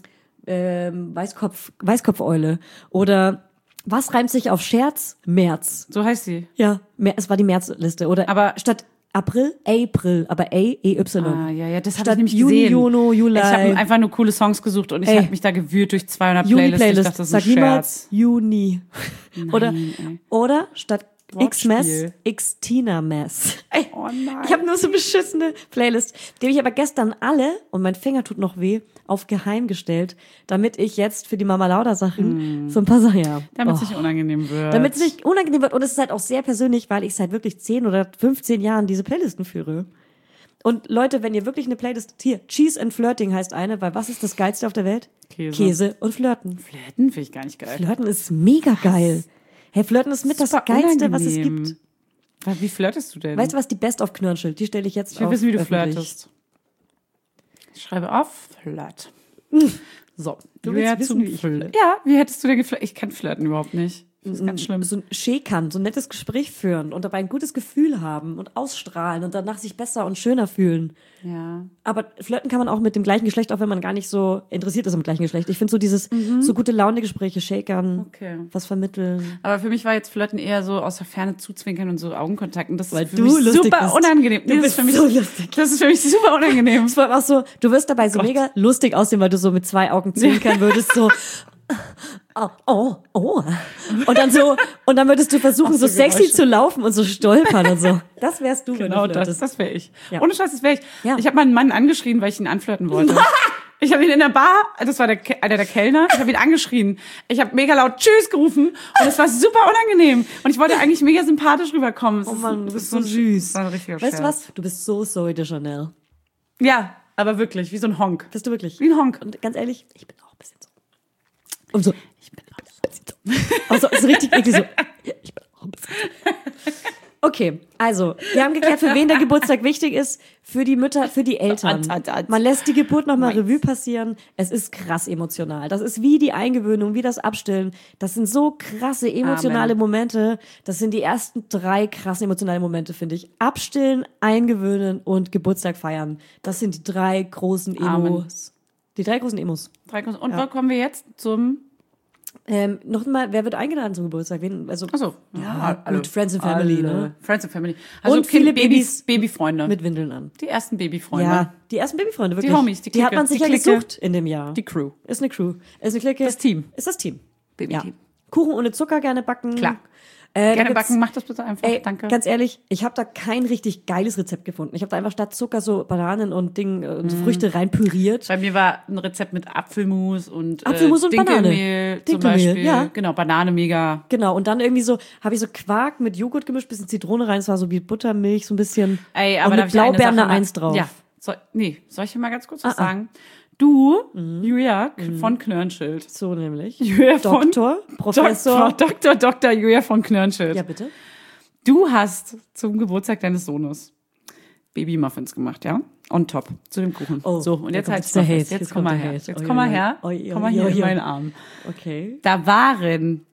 Weißkopfeule. Oder was reimt sich auf Scherz? März. So heißt sie. Ja, es war die Märzliste. Oder Aber- statt April, aber A-E-Y. Ah, ja, das habe Statt ich nämlich Juni, gesehen. Juno, Juli. Ich habe einfach nur coole Songs gesucht und ich Ey. habe mich da gewühlt durch 200 Playlists. Ich Juni-Playlist. dachte, das ist Sag ein niemals Scherz. Juni. ey. Oder statt X-Mess, Wortspiel. X-Tina-Mess. Ey, Oh nein. ich habe nur so beschissene Playlist. Die habe ich aber gestern alle, und mein Finger tut noch weh, auf geheim gestellt, damit ich jetzt für die Mama Lauda Sachen so ein paar Sachen, ja. Damit es nicht unangenehm wird. Damit es nicht unangenehm wird. Und es ist halt auch sehr persönlich, weil ich seit wirklich 10 oder 15 Jahren diese Playlisten führe. Und Leute, wenn ihr wirklich eine Playlist, hier, Cheese and Flirting heißt eine, weil was ist das Geilste auf der Welt? Käse und Flirten. Flirten finde ich gar nicht geil. Flirten ist mega geil. Hey, Flirten ist mit das Super Geilste, was es unangenehm. gibt. Wie flirtest du denn? Weißt du was, die Best of Knörnschild, die stelle ich jetzt ich will auf wissen, wie du öffentlich. flirtest. Ich schreibe auf Flirt. So, Du willst Julia wissen, zum wie ich Flirt. Ja, wie hättest du denn geflirtet? Ich kann flirten überhaupt nicht. Das ist ganz schlimm. So ein Schäkern, so ein nettes Gespräch führen und dabei ein gutes Gefühl haben und ausstrahlen und danach sich besser und schöner fühlen. Ja. Aber flirten kann man auch mit dem gleichen Geschlecht, auch wenn man gar nicht so interessiert ist am gleichen Geschlecht. Ich finde so dieses, so gute Laune-Gespräche, Shakern, Okay. was vermitteln. Aber für mich war jetzt Flirten eher so aus der Ferne zuzwinkern und so Augenkontakt. Und das Weil ist für du mich lustig super bist. unangenehm. Du Nee, bist das ist so für mich, lustig. Das ist für mich super unangenehm. Es war auch so, du wirst dabei so mega lustig aussehen, weil du so mit 2 Augen zwinkern würdest, so. oh. Und dann würdest du versuchen, so sexy zu laufen und so stolpern und so. Das wärst du, Genau, wenn du flirtest. das wäre ich. Ja. Ohne Scheiß, das wäre ich. Ja. Ich habe meinen Mann angeschrien, weil ich ihn anflirten wollte. Ich habe ihn in der Bar, das war einer der Kellner, ich habe ihn angeschrien. Ich habe mega laut Tschüss gerufen und es war super unangenehm. Und ich wollte eigentlich mega sympathisch rüberkommen. Oh Mann, du bist so süß. Das war ein richtiger Weißt du Scherz. was? Du bist so Zoe de Chanel. Ja, aber wirklich, wie so ein Honk. Bist du wirklich? Wie ein Honk. Und ganz ehrlich, ich bin auch ein bisschen so. Und so, ich bin auch ein bisschen so. Also, so richtig so. Ja, ich bin auch ein bisschen so. Okay, also, wir haben geklärt, für wen der Geburtstag wichtig ist. Für die Mütter, für die Eltern. Man lässt die Geburt nochmal Revue passieren. Es ist krass emotional. Das ist wie die Eingewöhnung, wie das Abstillen. Das sind so krasse emotionale Momente. Das sind die ersten 3 krassen emotionale Momente, finde ich. Abstillen, Eingewöhnen und Geburtstag feiern. Das sind die 3 großen Emos. Amen. Die 3 großen Emos. Und wo kommen wir jetzt zum... Noch mal, wer wird eingeladen zum Geburtstag? Wen, also, Achso. ja, gut, Friends and Family, ne? Friends and Family. Also Und viele Babyfreunde. Mit Windeln an. Die ersten Babyfreunde. Ja, die ersten Babyfreunde, wirklich. Die Homies, die Clique. hat man sich ja Clique. gesucht in dem Jahr. Die Crew. Ist eine Crew. Ist eine Clique. Das Team. Ist das Team. Baby-Team. Ja. Kuchen ohne Zucker gerne backen. Klar. Da Gerne gibt's- backen, mach das bitte einfach. Ey, Danke. ganz ehrlich, ich habe da kein richtig geiles Rezept gefunden. Ich habe da einfach statt Zucker so Bananen und und Früchte rein püriert. Bei mir war ein Rezept mit Apfelmus und Apfelmus und Banane. Dinkelmehl zum Dinkelmehl, Beispiel. ja. Genau, Banane mega. Genau, und dann irgendwie so, habe ich so Quark mit Joghurt gemischt, bisschen Zitrone rein, es war so wie Buttermilch, so ein bisschen. Ey, aber und da mit Blaubeeren eine 1 drauf. Ja. Soll ich dir mal ganz kurz was sagen? Du, Mhm. Julia von Knörnschild. So nämlich. Julia von Professor. Dr. Julia von Knörnschild. Ja, bitte. Du hast zum Geburtstag deines Sohnes Babymuffins gemacht, ja? On top zu dem Kuchen. Oh, so, und da jetzt kommt halt jetzt der Hate. Jetzt Jetzt komm kommt mal der her. Hate. Jetzt Oi, komm mal oi, her. oi, Komm mal oi, hier oi, in oi. meinen Arm. Okay. Da waren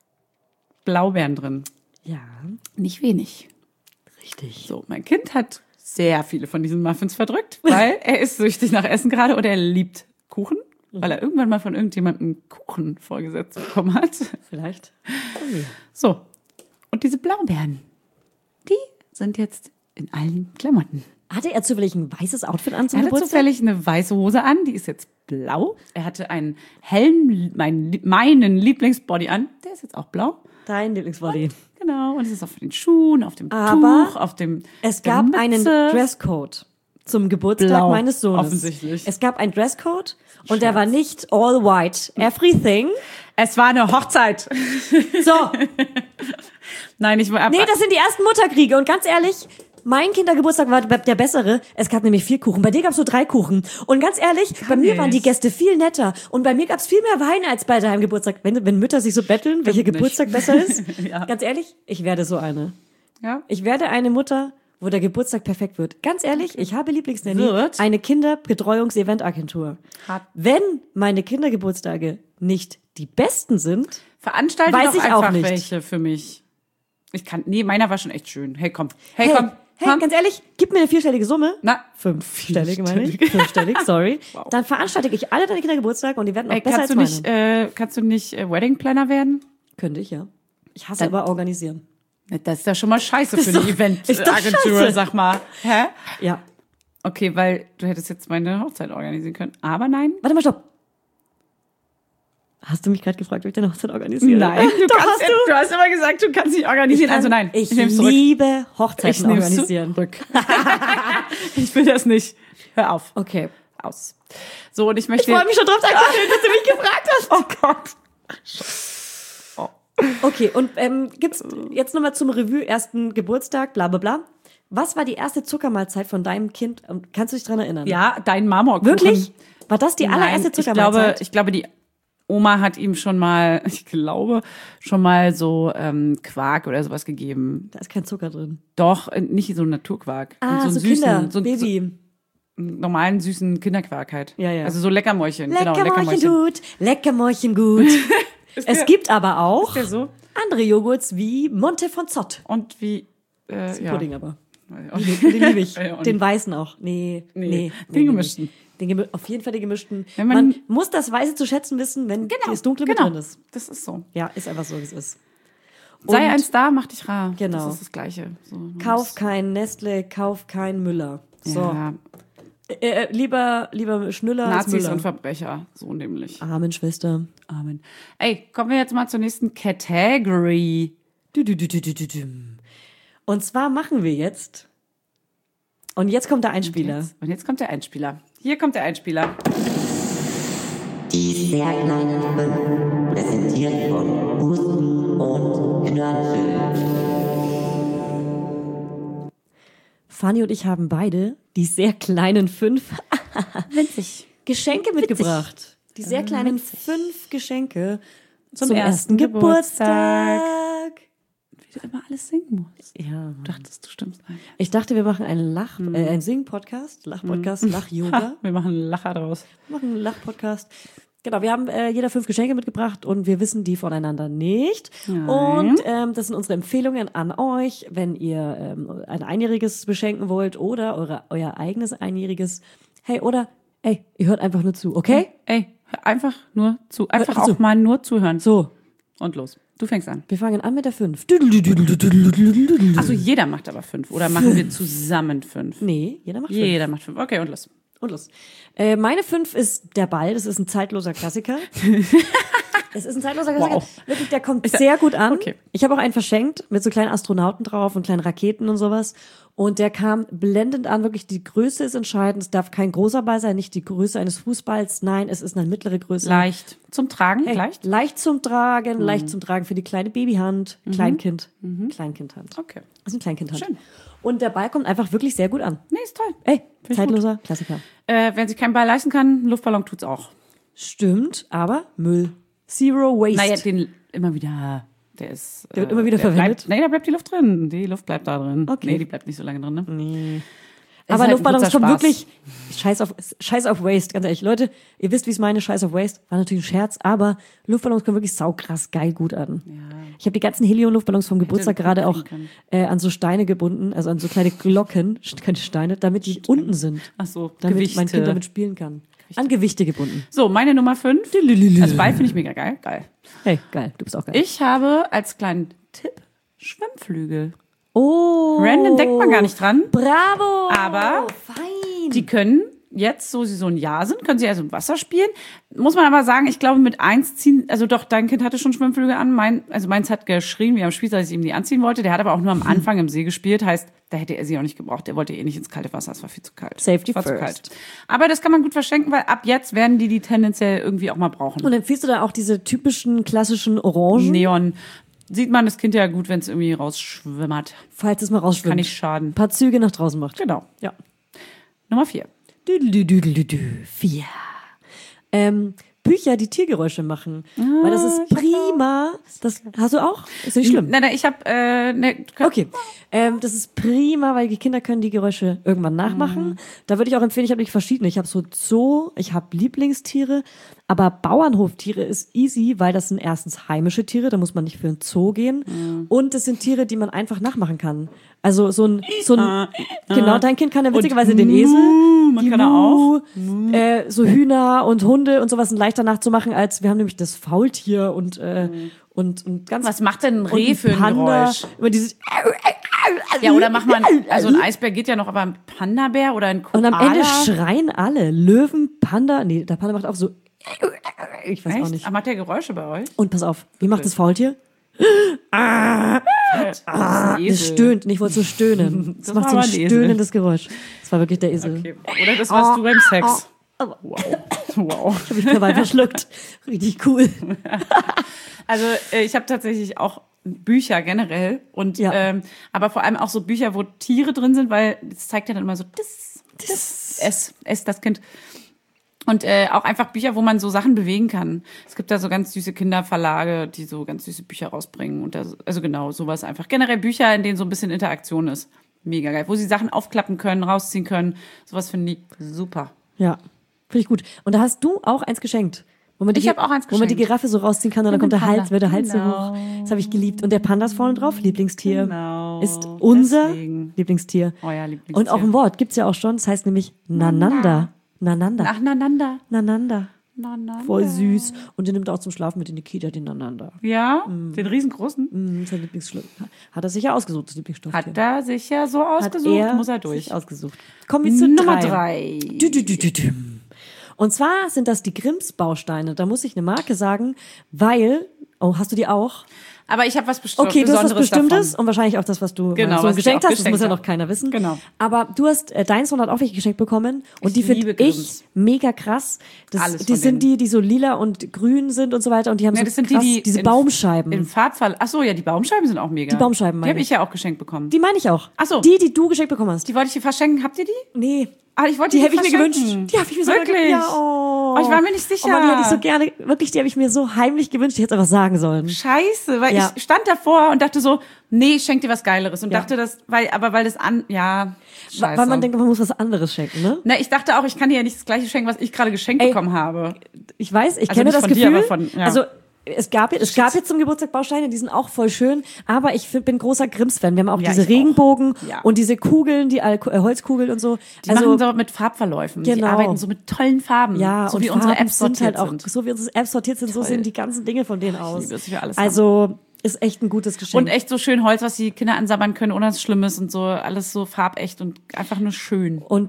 Blaubeeren drin. Ja, Nicht wenig. richtig. So, mein Kind hat sehr viele von diesen Muffins verdrückt, weil er ist süchtig nach Essen gerade und er liebt Kuchen, weil er irgendwann mal von irgendjemandem Kuchen vorgesetzt bekommen hat. Vielleicht. So, und diese Blaubeeren, die sind jetzt in allen Klamotten. Hatte er zufällig ein weißes Outfit an zum Er hatte Geburtstag? zufällig eine weiße Hose an, die ist jetzt blau. Er hatte einen hellen, meinen Lieblingsbody an, der ist jetzt auch blau. Dein Lieblingsbody. Genau, und es ist auf den Schuhen, auf dem Aber Tuch, auf dem Es der gab Mütze. einen Dresscode zum Geburtstag Blau, meines Sohnes. offensichtlich. Es gab einen Dresscode und der war nicht all white. Everything. Es war eine Hochzeit. So. Nein, ich war. Nee, das sind die ersten Mutterkriege. Und ganz ehrlich, mein Kindergeburtstag war der bessere. Es gab nämlich 4 Kuchen. Bei dir gab es nur 3 Kuchen. Und ganz ehrlich, bei mir waren die Gäste viel netter. Und bei mir gab es viel mehr Wein als bei deinem Geburtstag. Wenn Mütter sich so betteln, welcher nicht. Geburtstag besser ist. Ja. Ganz ehrlich, ich werde so eine. Ja. Ich werde eine Mutter, wo der Geburtstag perfekt wird. Ganz ehrlich, ich habe Lieblingsnanny, Wird? eine Kinderbetreuungs-Eventagentur. Wenn meine Kindergeburtstage nicht die besten sind, Veranstalte Weiß doch ich einfach auch nicht. welche für mich. Meiner war schon echt schön. Hey, komm. hey, komm. ganz ehrlich, gib mir eine 4-stellige Summe. Na, 5-stellige meine ich. 5-stellig, sorry. Wow. Dann veranstalte ich alle deine Kindergeburtstage und die werden auch ey, besser als meine. kannst du nicht Wedding Planner werden? Könnte ich, ja. Ich hasse aber organisieren. Das ist ja schon mal scheiße für Ist eine doch- ist doch Eventagentur, scheiße. sag mal. Hä? Ja. Okay, weil du hättest jetzt meine Hochzeit organisieren können. Aber nein. Warte mal, stopp. Hast du mich gerade gefragt, ob ich deine Hochzeit organisiere? Nein, Doch, hast du. du hast immer gesagt, du kannst nicht organisieren. Also nein, Ich nehm's zurück. liebe Hochzeiten nehm's organisieren. zurück. Ich will das nicht. Hör auf. Okay. Aus. So, und ich möchte... Ich freue mich schon drauf, danke, dass du mich gefragt hast. Oh Gott. Okay, und gibt's jetzt nochmal zum Revue ersten Geburtstag, bla bla bla. Was war die erste Zuckermahlzeit von deinem Kind? Kannst du dich dran erinnern? Ja, dein Marmorkuchen. Wirklich? War das die allererste Nein, Zuckermahlzeit? ich glaube, die Oma hat ihm schon mal so Quark oder sowas gegeben. Da ist kein Zucker drin. Doch, nicht so Naturquark. Ah, einen so süßen, Kinder, so Baby. einen normalen, süßen Kinderquark halt. Ja, ja. Also so Leckermäulchen. Leckermäulchen gut, Leckermäulchen gut. Es gibt aber auch Ist der so? andere Joghurts wie Monte von Zott. Und wie, ja. Pudding aber. Und Den liebe ich. Ja, und- Den weißen auch. Nee. Den gemischten. Auf jeden Fall den gemischten. Wenn Man man- muss das Weiße zu schätzen wissen, wenn das Dunkle mit drin ist. Das ist so. Ja, ist einfach so, wie es ist. Sei Und ein Star, mach dich rar. Genau. Das ist das Gleiche. So, Kauf kein Nestle, kauf kein Müller. So. Ja. Lieber Schnüller als Nazis Müller. und Verbrecher, so nämlich. Amen, Schwester. Amen. Ey, kommen wir jetzt mal zur nächsten Category. Und zwar machen wir jetzt. Und jetzt kommt der Einspieler. Und jetzt kommt der Einspieler. Hier kommt der Einspieler. Die sehr kleinen Fünf, präsentiert von Husten und Knörnfilm. Fanny und ich haben beide die sehr kleinen 5 Winzig. Geschenke mitgebracht. Die sehr kleinen Winzig. 5 Geschenke Zum zum ersten ersten Geburtstag. Wie du immer alles singen musst. Ja. Du dachtest, du stimmst ein. Ich dachte, wir machen einen Sing-Podcast, Lach-Podcast, Lach-Yoga. Wir machen einen Lacher draus. Wir machen einen Lach-Podcast. Genau, wir haben jeder 5 Geschenke mitgebracht und wir wissen die voneinander nicht. Nein. Und das sind unsere Empfehlungen an euch, wenn ihr ein Einjähriges beschenken wollt oder euer eigenes Einjähriges. Hey, oder, ey, ihr hört einfach nur zu, okay? Ey, hör einfach nur zu. Einfach Hör zu. auch mal nur zuhören. So, Und los. Du fängst an. wir fangen an mit der 5. Achso, jeder macht aber 5. Oder machen wir zusammen 5? Nee, jeder macht 5. Jeder macht 5. Okay, und los. Und los. Meine 5 ist der Ball. Das ist ein zeitloser Klassiker. Es ist ein zeitloser Klassiker. Wow. Wirklich, der kommt sehr gut an. Okay. Ich habe auch einen verschenkt mit so kleinen Astronauten drauf und kleinen Raketen und sowas. Und der kam blendend an. Wirklich, die Größe ist entscheidend. Es darf kein großer Ball sein, nicht die Größe eines Fußballs. Nein, es ist eine mittlere Größe. Leicht. Zum Tragen, Hey, leicht? leicht zum Tragen, leicht zum Tragen für die kleine Babyhand. Kleinkind. Kleinkindhand. Okay. Das ist ein Kleinkindhand. Schön. Und der Ball kommt einfach wirklich sehr gut an. Nee, ist toll. Ey, ich zeitloser Klassiker. Wenn sich kein Ball leisten kann, ein Luftballon tut's auch. Stimmt, aber Müll. Zero Waste. Naja, den immer wieder, der ist... Der wird immer wieder verwendet? Da bleibt die Luft drin. Die Luft bleibt da drin. Okay. Nee, die bleibt nicht so lange drin, ne? Nee. Aber Luftballons kommen Spaß. wirklich Scheiß auf Waste, ganz ehrlich. Leute, ihr wisst, wie ich meine, Scheiß auf Waste. War natürlich ein Scherz, aber Luftballons kommen wirklich saukrass geil gut an. Ja. Ich habe die ganzen Helium-Luftballons vom Geburtstag gerade auch an so Steine gebunden, also an so kleine Glocken, keine Steine, damit die unten sind. Ach so, Damit Gewichte. mein Kind damit spielen kann. An Gewichte gebunden. So, meine Nummer 5. Also Ball finde ich mega geil. Geil. Hey, geil, du bist auch geil. Ich habe als kleinen Tipp Schwimmflügel. Oh. Random denkt man gar nicht dran. Bravo. Aber fein. die können jetzt, so sie so ein Jahr sind, können sie also im Wasser spielen. Muss man aber sagen, ich glaube mit 1 ziehen, also doch, dein Kind hatte schon Schwimmflügel an. Meins hat geschrien wie am Spieß, als ich ihm die anziehen wollte. Der hat aber auch nur am Anfang im See gespielt. Heißt, da hätte er sie auch nicht gebraucht. Der wollte eh nicht ins kalte Wasser. Es war viel zu kalt. Safety Es war zu first. kalt. Aber das kann man gut verschenken, weil ab jetzt werden die tendenziell irgendwie auch mal brauchen. Und empfiehlst du da auch diese typischen klassischen Orangen? Neon. Sieht man das Kind ja gut, wenn es irgendwie rausschwimmert. Falls es mal rausschwimmt. Kann nicht schaden. Ein paar Züge nach draußen macht. Genau. Ja. Nummer 4. 4. Bücher, die Tiergeräusche machen. Weil das ist prima. Das hast du auch? Ist nicht schlimm. Nein, ich habe Okay. Das ist prima, weil die Kinder können die Geräusche irgendwann nachmachen. Da würde ich auch empfehlen, ich habe nicht verschiedene. Ich habe so Zoo, ich habe Lieblingstiere, aber Bauernhoftiere ist easy, weil das sind erstens heimische Tiere, da muss man nicht für ein Zoo gehen. Und es sind Tiere, die man einfach nachmachen kann. Also so ein genau, dein Kind kann ja witzigerweise den Esel, man kann auch. so Hühner und Hunde und sowas sind leichter nachzumachen, als wir haben nämlich das Faultier und ganz. Was macht denn ein Reh und für ein Panda, Geräusch? Immer dieses Ja, oder macht man, also ein Eisbär geht ja noch, aber ein Panda-Bär oder ein Koala? und am Ende schreien alle. Löwen, Panda, nee, der Panda macht auch so, ich weiß auch Echt? nicht. Ah, macht der Geräusche bei euch? Und pass auf, wie macht das Faultier? Das Das stöhnt, und ich wollte so stöhnen. Das Das macht war so ein aber ein Esel. stöhnendes Geräusch. Das war wirklich der Esel. Okay. Oder das warst du beim Sex. Wow. Wow. Ich habe mich dabei verschluckt. Richtig cool. Also ich habe tatsächlich auch Bücher generell und Ja. aber vor allem auch so Bücher, wo Tiere drin sind, weil das zeigt ja dann immer so das Kind. Und auch einfach Bücher, wo man so Sachen bewegen kann. Es gibt da so ganz süße Kinderverlage, die so ganz süße Bücher rausbringen. Und also genau, sowas einfach. Generell Bücher, in denen so ein bisschen Interaktion ist. Mega geil. Wo sie Sachen aufklappen können, rausziehen können. Sowas finde ich super. Ja, finde ich gut. Und da hast du auch eins geschenkt. Wo man die, Ich habe auch eins Wo man die geschenkt. Giraffe so rausziehen kann und dann Und kommt der den Panda. Hals, wird der Hals so Genau. hoch. Das habe ich geliebt. Und der Panda ist vorne drauf, Lieblingstier. Genau. Ist unser Deswegen. Lieblingstier. Euer Lieblingstier. Und auch ein Wort gibt's ja auch schon, das heißt nämlich Nananda. Nananda. Nacheinander. Nananda. Voll süß. Und den nimmt er auch zum Schlafen mit in die Kita, den Nananda. Ja, den riesengroßen. Sein Lieblingsschlüssel. Hat er sich ja ausgesucht, das Lieblingsstofftier. Hat er sich ja so ausgesucht, muss er durch. Sich ausgesucht. Kommen wir zu Nummer 3. Und zwar sind das die Grimms-Bausteine. Da muss ich eine Marke sagen, weil, hast du die auch? Aber ich habe was Okay, du hast was Bestimmtes davon. und wahrscheinlich auch das, was du Genau, so was ich geschenkt auch hast. Das muss ja geschenkt noch keiner wissen. Genau. Aber du hast, dein Sohn hat auch welche geschenkt bekommen und die finde liebe ich Grimms. mega krass. Alles Die von sind die so lila und grün sind und so weiter und die haben Nee, so das sind krass, die diese in Baumscheiben. Farbfall. Ach so, ja, die Baumscheiben sind auch mega. Die Baumscheiben Die meine habe ich. ich ja auch geschenkt bekommen. Die meine ich auch. Ach so. Die du geschenkt bekommen hast. Die wollte ich dir verschenken. Habt ihr die? Nee. Ah, ich wollte Die habe ich mir verschenken. gewünscht. Die habe ich mir sogar Wirklich? Ja, oh. Ich war mir nicht sicher. Oh Mann, die hätte ich so gerne, wirklich, die habe ich mir so heimlich gewünscht. Ich hätte es einfach sagen sollen. Scheiße, weil Ja. ich stand davor und dachte so, nee, ich schenk dir was Geileres. Und Ja. dachte das, weil das scheiße. Weil man denkt, man muss was anderes schenken, ne? Na, ich dachte auch, ich kann dir ja nicht das gleiche schenken, was ich gerade geschenkt bekommen habe. Ich weiß, ich Also kenne nicht das von Gefühl. dir, aber von- ja. Also es gab jetzt zum Geburtstag Bausteine, die sind auch voll schön, aber ich bin großer Grimms-Fan. Wir haben auch Ja, diese ich auch. Regenbogen Ja. und diese Kugeln, die Holzkugeln und so. Die machen so mit Farbverläufen. Die Genau. arbeiten so mit tollen Farben. ja, so und wie unsere Farben Apps sind sortiert halt auch, sind. so wie unsere Apps sortiert sind, so sehen die ganzen Dinge von denen aus. liebe es, wie wir alles also ist echt ein gutes Geschenk. Und echt so schön Holz, was die Kinder ansabbern können, ohne dass es schlimm ist und so. Alles so farbecht und einfach nur schön. Und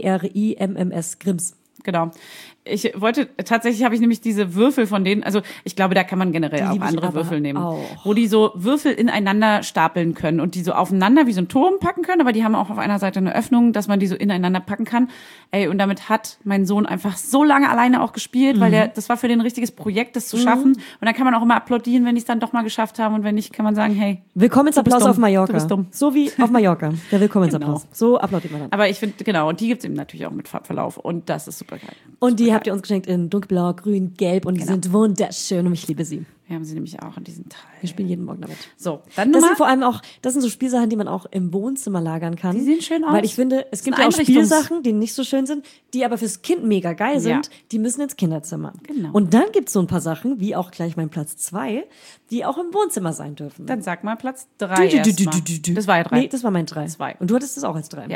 GRIMMS, Grimms. Genau. Tatsächlich habe ich nämlich diese Würfel von denen, also ich glaube, da kann man generell auch liebe ich andere aber Würfel nehmen, auch. wo die so Würfel ineinander stapeln können und die so aufeinander wie so ein Turm packen können, aber die haben auch auf einer Seite eine Öffnung, dass man die so ineinander packen kann. Ey, und damit hat mein Sohn einfach so lange alleine auch gespielt, weil das war für den ein richtiges Projekt, das zu schaffen. Und dann kann man auch immer applaudieren, wenn die es dann doch mal geschafft haben und wenn nicht, kann man sagen, hey, Willkommensapplaus dumm. auf Mallorca. Du bist dumm. So wie auf Mallorca. Der Willkommensapplaus. Genau. So applaudiert man dann. aber ich finde, genau, und die gibt's eben natürlich auch mit Farbverlauf und das ist super geil. Und die habt ihr uns geschenkt in dunkelblau, grün, gelb und die Genau. sind wunderschön und ich liebe sie. Wir haben sie nämlich auch in diesem Teil. Wir spielen jeden Morgen damit. So, dann Das Nummer. sind vor allem auch, das sind so Spielsachen, die man auch im Wohnzimmer lagern kann. Die sehen schön aus. Weil ich finde, es gibt sind ja auch Einrichtungs- Spielsachen, die nicht so schön sind, die aber fürs Kind mega geil sind. Ja. Die müssen ins Kinderzimmer. Genau. Und dann gibt's so ein paar Sachen, wie auch gleich mein Platz 2, die auch im Wohnzimmer sein dürfen. Dann sag mal Platz 3 erstmal. Das war ja 3. Nee, das war mein 3. 2. Und du hattest das auch als 3. Ja.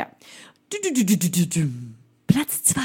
Platz 2.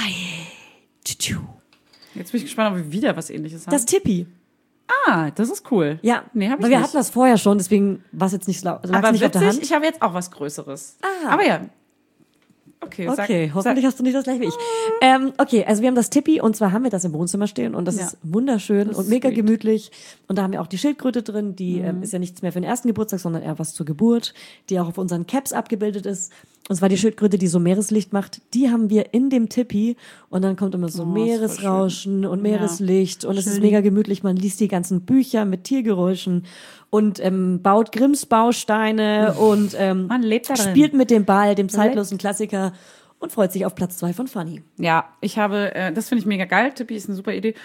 Jetzt bin ich gespannt, ob wir wieder was Ähnliches haben. Das Tippi. Das ist cool. Ja, Nee, hab ich weil wir nicht. hatten das vorher schon, deswegen war es jetzt nicht, lag's Aber nicht auf der witzig, Hand. ich habe jetzt auch was Größeres. Aber ja. Okay, Okay, hoffentlich hast du nicht das gleiche wie ich. Okay, also wir haben das Tippi und zwar haben wir das im Wohnzimmer stehen und das Ja. ist wunderschön Das und ist mega sweet. gemütlich. Und da haben wir auch die Schildkröte drin, die ist ja nichts mehr für den ersten Geburtstag, sondern eher was zur Geburt, die auch auf unseren Caps abgebildet ist. Und zwar die Schildkröte, die so Meereslicht macht, die haben wir in dem Tippi und dann kommt immer so Oh, ist voll Meeresrauschen und Meereslicht und es ist Schön. mega gemütlich. Man liest die ganzen Bücher mit Tiergeräuschen und baut Grimms Bausteine und Man lebt da drin. spielt mit dem Ball, dem zeitlosen Klassiker und freut sich auf Platz 2 von Fanny. Ja, ich habe, das finde ich mega geil. Tippi ist eine super Idee.